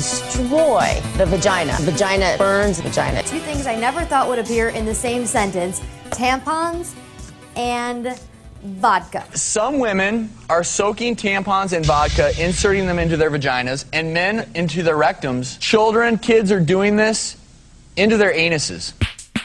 destroy the vagina. Vagina burns vagina. Two things I never thought would appear in the same sentence: tampons and vodka. Some women are soaking tampons in vodka, inserting them into their vaginas, and men into their rectums. Children, kids are doing this into their anuses.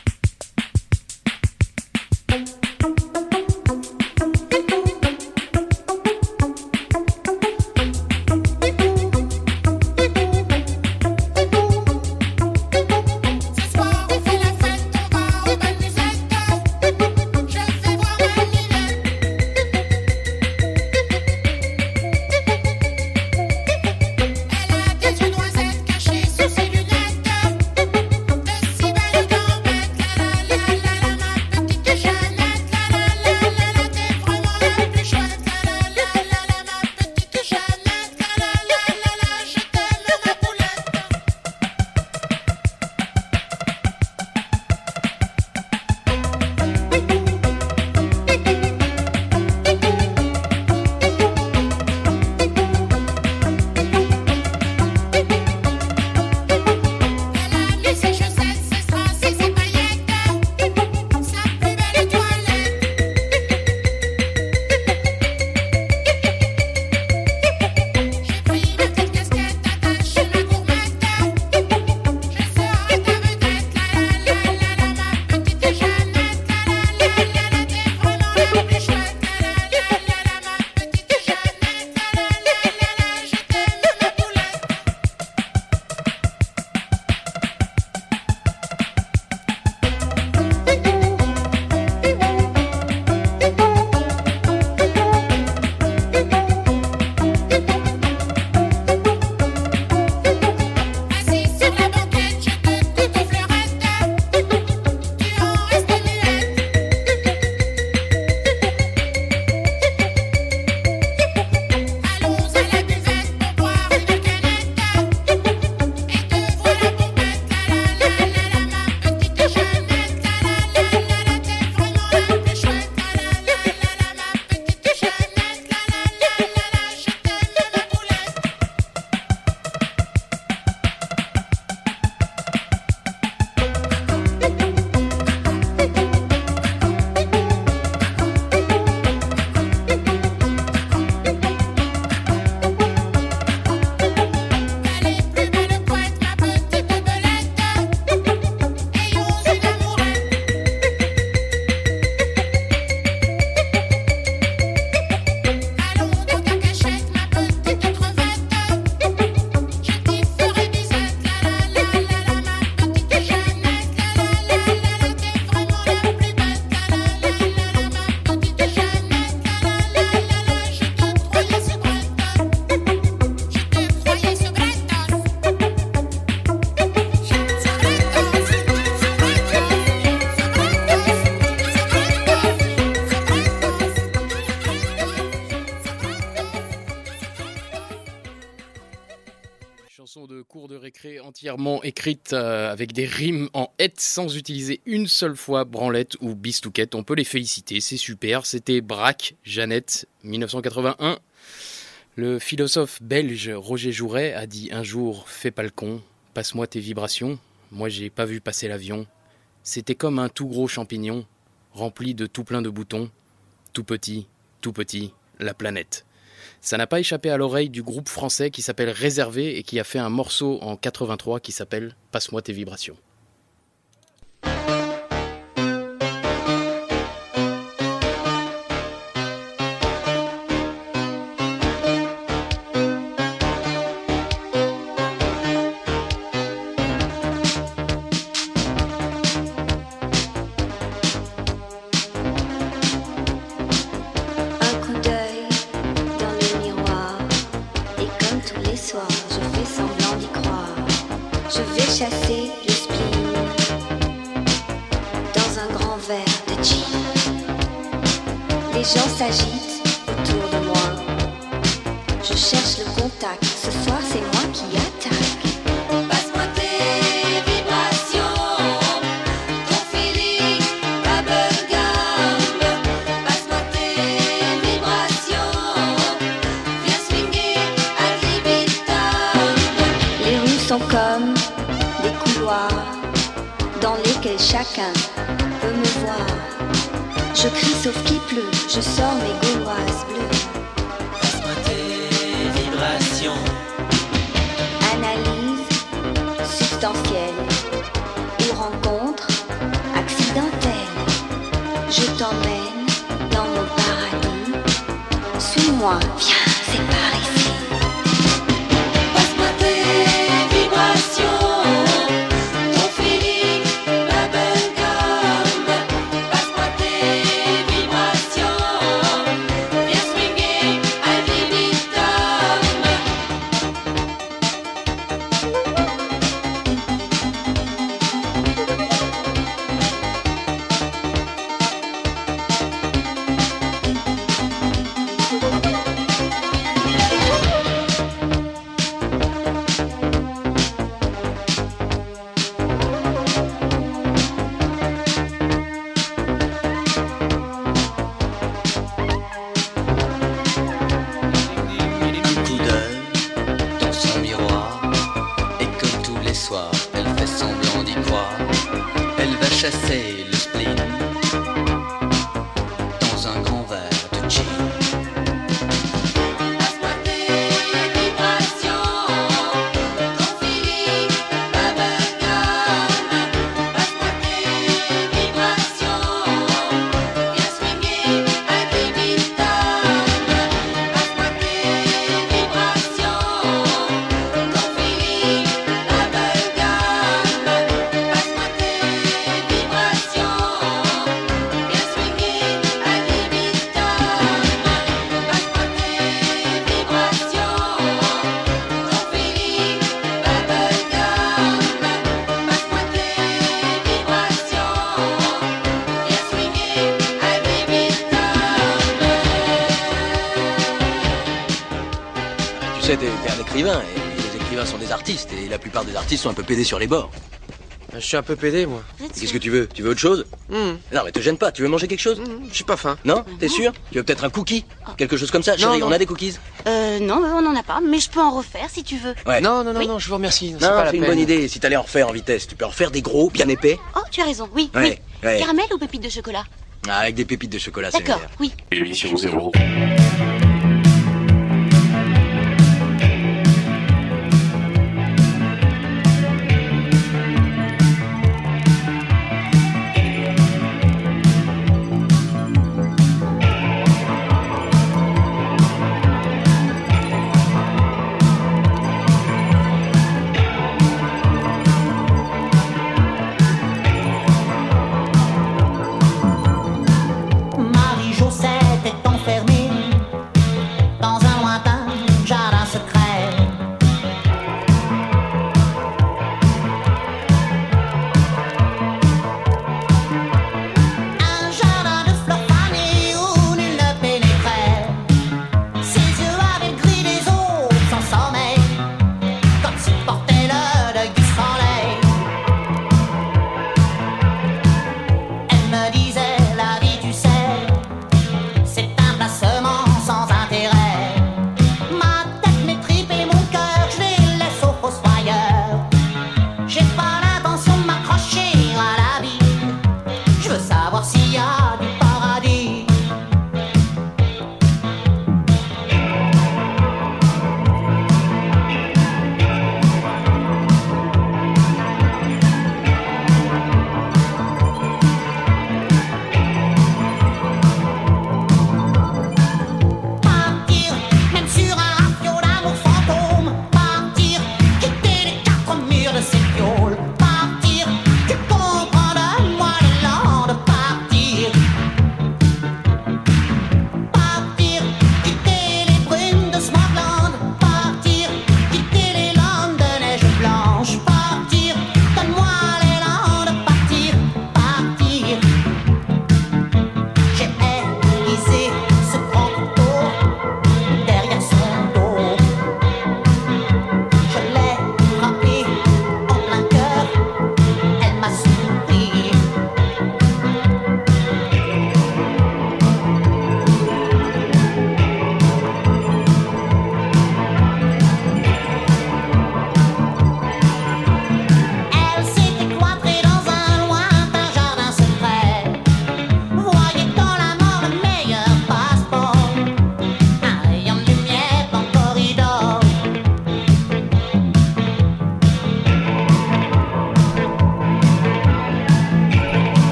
Entièrement écrite euh, avec des rimes en hête sans utiliser une seule fois branlette ou bistouquette. On peut les féliciter, c'est super. C'était Braque, Jeannette, dix-neuf cent quatre-vingt-un. Le philosophe belge Roger Jouret a dit un jour « Fais pas le con, passe-moi tes vibrations. Moi j'ai pas vu passer l'avion. C'était comme un tout gros champignon, rempli de tout plein de boutons. Tout petit, tout petit, la planète. » Ça n'a pas échappé à l'oreille du groupe français qui s'appelle Réservé et qui a fait un morceau en quatre-vingt-trois qui s'appelle « Passe-moi tes vibrations ». Chasser le spleen dans un grand verre de gin. Les gens s'agitent autour de moi. Je cherche le contact. Ce soir, c'est moi qui attaque. Passe-moi tes vibrations, ton feeling bubblegum. Passe-moi tes vibrations, viens swinguer ad libitum. Les rues sont comme des couloirs dans lesquels chacun peut me voir. Je crie sauf qu'il pleut, je sors mes gauloises bleues. Passe-moi tes vibrations. Analyse substantielle ou rencontre accidentelle. Je t'emmène dans mon paradis. Suis-moi, viens, c'est par ici. Passe-moi tes vibrations. Ton feeling bubblegum. Passe-moi tes vibrations. Viens swinguer ad libitum. Un coup d'œil dans son miroir, et comme tous les soirs, elle fait semblant d'y croire. Elle va chasser le spleen dans un grand verre de gin. Passe-moi tes vibrations. Ton feeling bubblegum. Passe-moi tes vibrations. Viens swinguer ad libitum. Passe-moi tes vibrations. Ton feeling bubblegum. Passe-moi tes vibrations. Viens swinguer ad libitum. Passe-moi tes vibrations. Ton feeling bubblegum. Passe-moi tes vibrations. Viens swinguer ad libitum. Tu sais, t'es, t'es un écrivain, et les écrivains sont des artistes, et la plupart des artistes sont un peu pédés sur les bords. Je suis un peu pédé, moi. Et qu'est-ce que tu veux? Tu veux autre chose? Non, mais te gêne pas, tu veux manger quelque chose? Je suis pas faim. Non? T'es sûr? Tu veux peut-être un cookie? Quelque chose comme ça? Chérie, non. on a des cookies? Euh, non, on n'en a pas, mais je peux en refaire si tu veux. Ouais. Non, non, non, Oui. non, je vous remercie. Non, c'est pas la c'est une peine. bonne idée. Si t'allais en refaire en vitesse, tu peux en refaire des gros, bien épais. Oh, tu as raison, oui, Ouais, oui. ouais. Caramel ou pépite de chocolat? Ah, avec des pépites de chocolat, c'est D'accord, meilleur. oui. Émission zéro. Marie-Josette est enfermée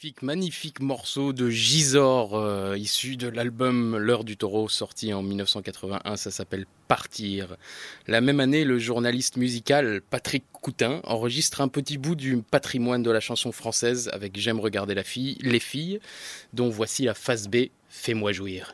magnifique, magnifique morceau de Gisors, euh, issu de l'album L'heure du taureau, sorti en dix-neuf cent quatre-vingt-un, ça s'appelle Partir. La même année, le journaliste musical Patrick Coutin enregistre un petit bout du patrimoine de la chanson française avec J'aime regarder la fille, les filles, dont voici la face B, Fais-moi jouir.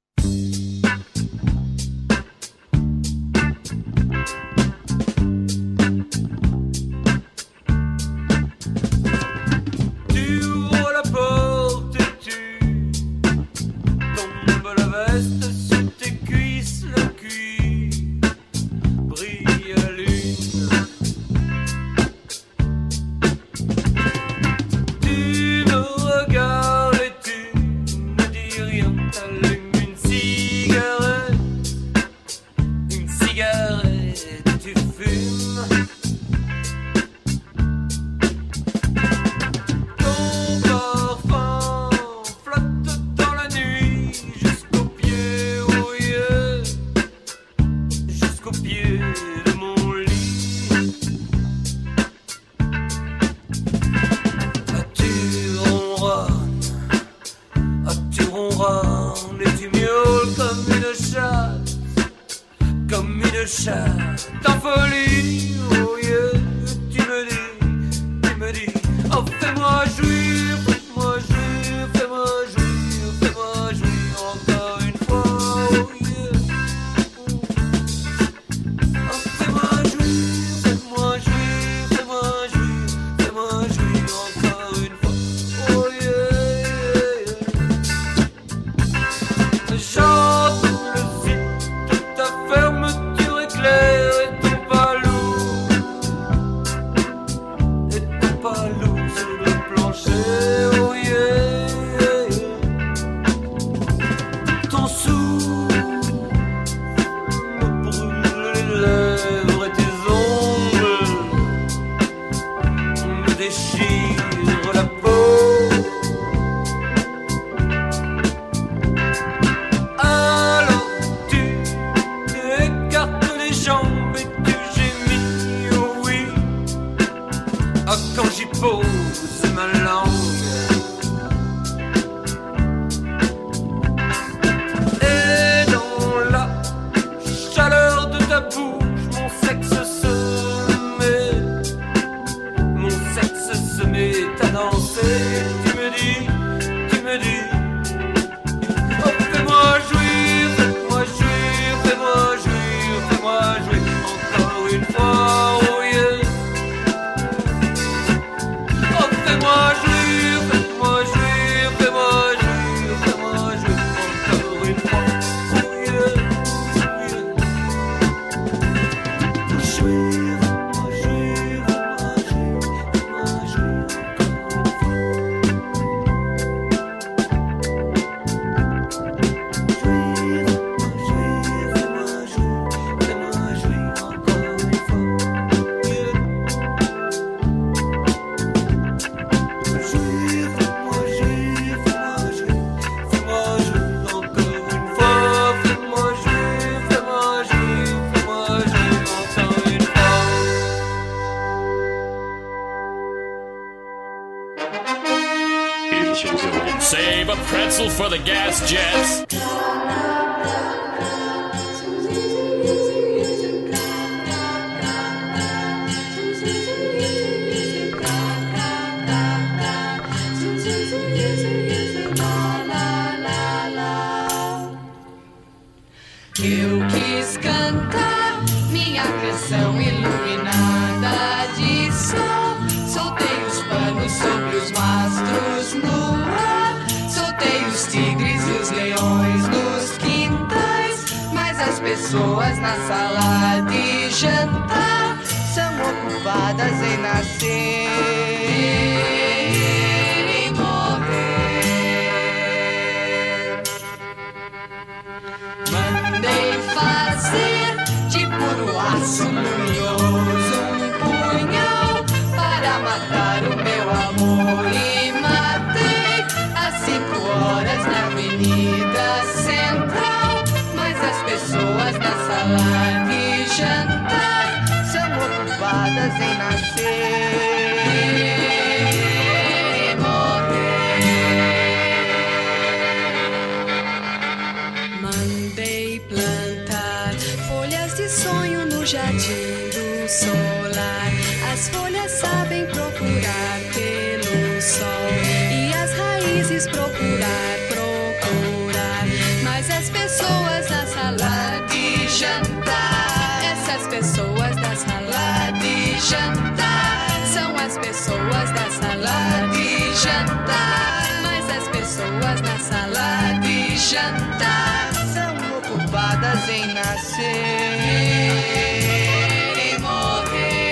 Save a pretzel for the gas jets. Eu quis cantar minha canção iluminada de sol. Soltei os panos sobre os mastros no ar. Soltei os tigres e os leões nos quintais. Mas as pessoas na sala de jantar são ocupadas em nascer e morrer. Mandei fazer de puro aço luminoso um punhal para matar o meu amor e matei às cinco horas na Avenida Central. Mas as pessoas na sala de jantar são ocupadas em nascer e morrer. jardim do solar. As folhas sabem procurar pelo sol e as raízes procurar, procurar. Mas as pessoas na sala de jantar, essas pessoas da sala de jantar, são as pessoas da sala de jantar. Mas as pessoas na sala de jantar são ocupadas em nascer e morrer.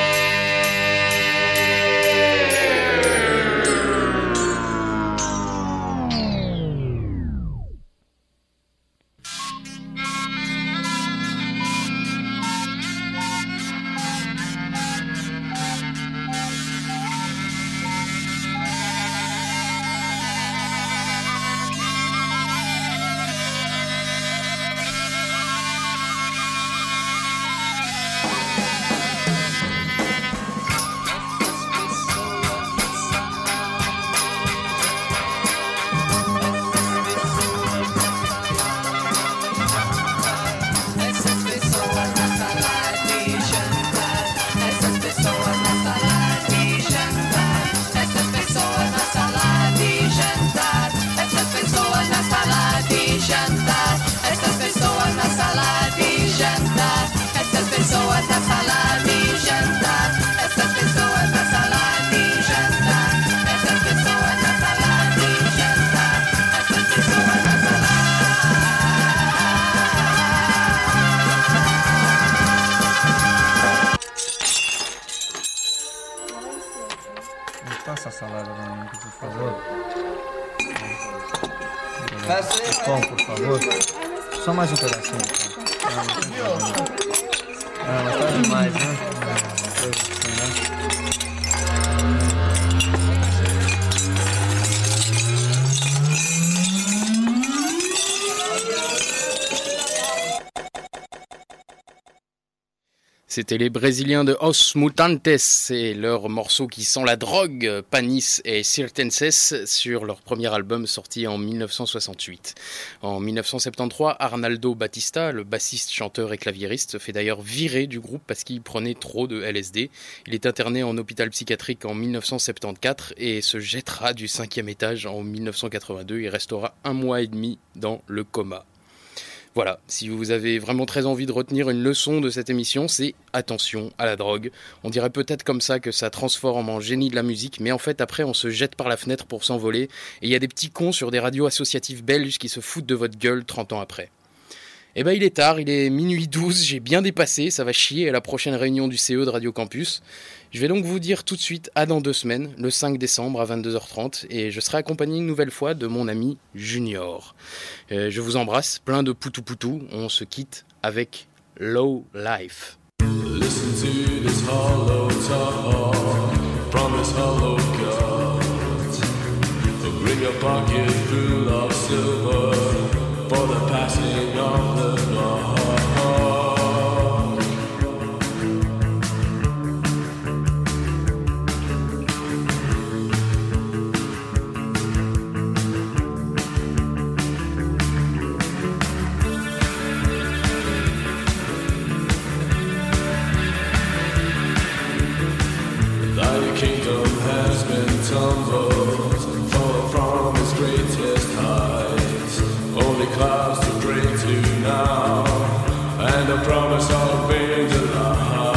Passa a salada pra mim, por favor. Pão, por favor. Só mais um pedacinho. Ah, mas tá demais, né? C'était les Brésiliens de Os Mutantes et leur morceau qui sent la drogue, Panis et Circenses, sur leur premier album sorti en dix-neuf cent soixante-huit. En dix-neuf cent soixante-treize, Arnaldo Batista, le bassiste, chanteur et claviériste, se fait d'ailleurs virer du groupe parce qu'il prenait trop de L S D. Il est interné en hôpital psychiatrique en dix-neuf cent soixante-quatorze et se jettera du cinquième étage en dix-neuf cent quatre-vingt-deux. Il restera un mois et demi dans le coma. Voilà, si vous avez vraiment très envie de retenir une leçon de cette émission, c'est attention à la drogue. On dirait peut-être comme ça que ça transforme en génie de la musique, mais en fait après on se jette par la fenêtre pour s'envoler, et il y a des petits cons sur des radios associatives belges qui se foutent de votre gueule trente ans après. Eh ben il est tard, il est minuit douze, j'ai bien dépassé, ça va chier à la prochaine réunion du C E de Radio Campus. Je vais donc vous dire tout de suite à dans deux semaines, le cinq décembre à vingt-deux heures trente, et je serai accompagné une nouvelle fois de mon ami Junior. Euh, je vous embrasse, plein de poutou poutou, on se quitte avec Low Life. Listen to this hollow talk from this hollow God. Bring a pocket full of silver for the passing of the Lord. Thy kingdom has been tumbled, fallen from its greatest heights. Only clouds to pray to now, and a promise of being delight.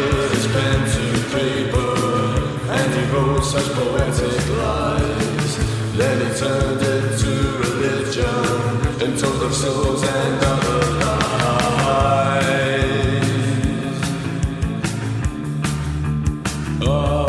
put his pen to paper and he wrote such poetic lies. Then he turned it to religion and told of souls and other lies. Oh.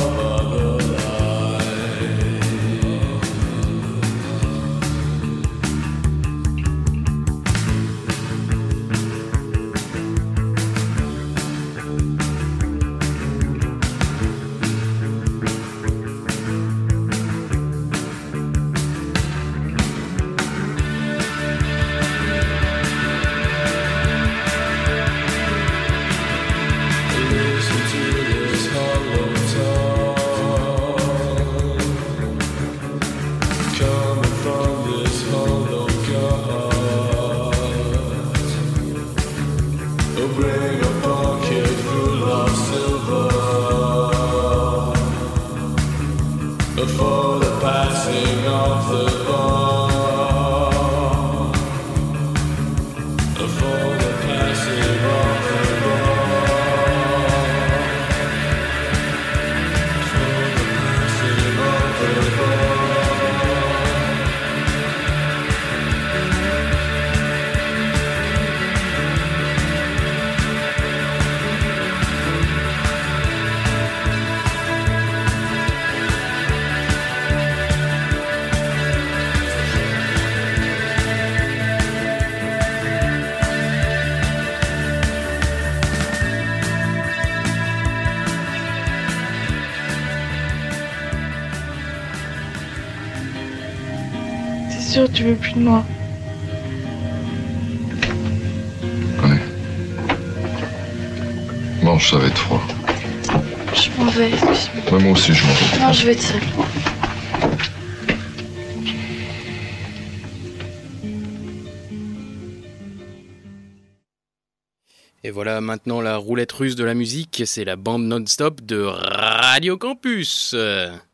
Tu veux plus de moi? Ouais. Bon, ça va être froid. Je m'en vais, excuse-moi. Ouais, moi aussi, je m'en vais. Non, je vais être seule. Et voilà maintenant la roulette russe de la musique, c'est la bande non-stop de Radio Campus.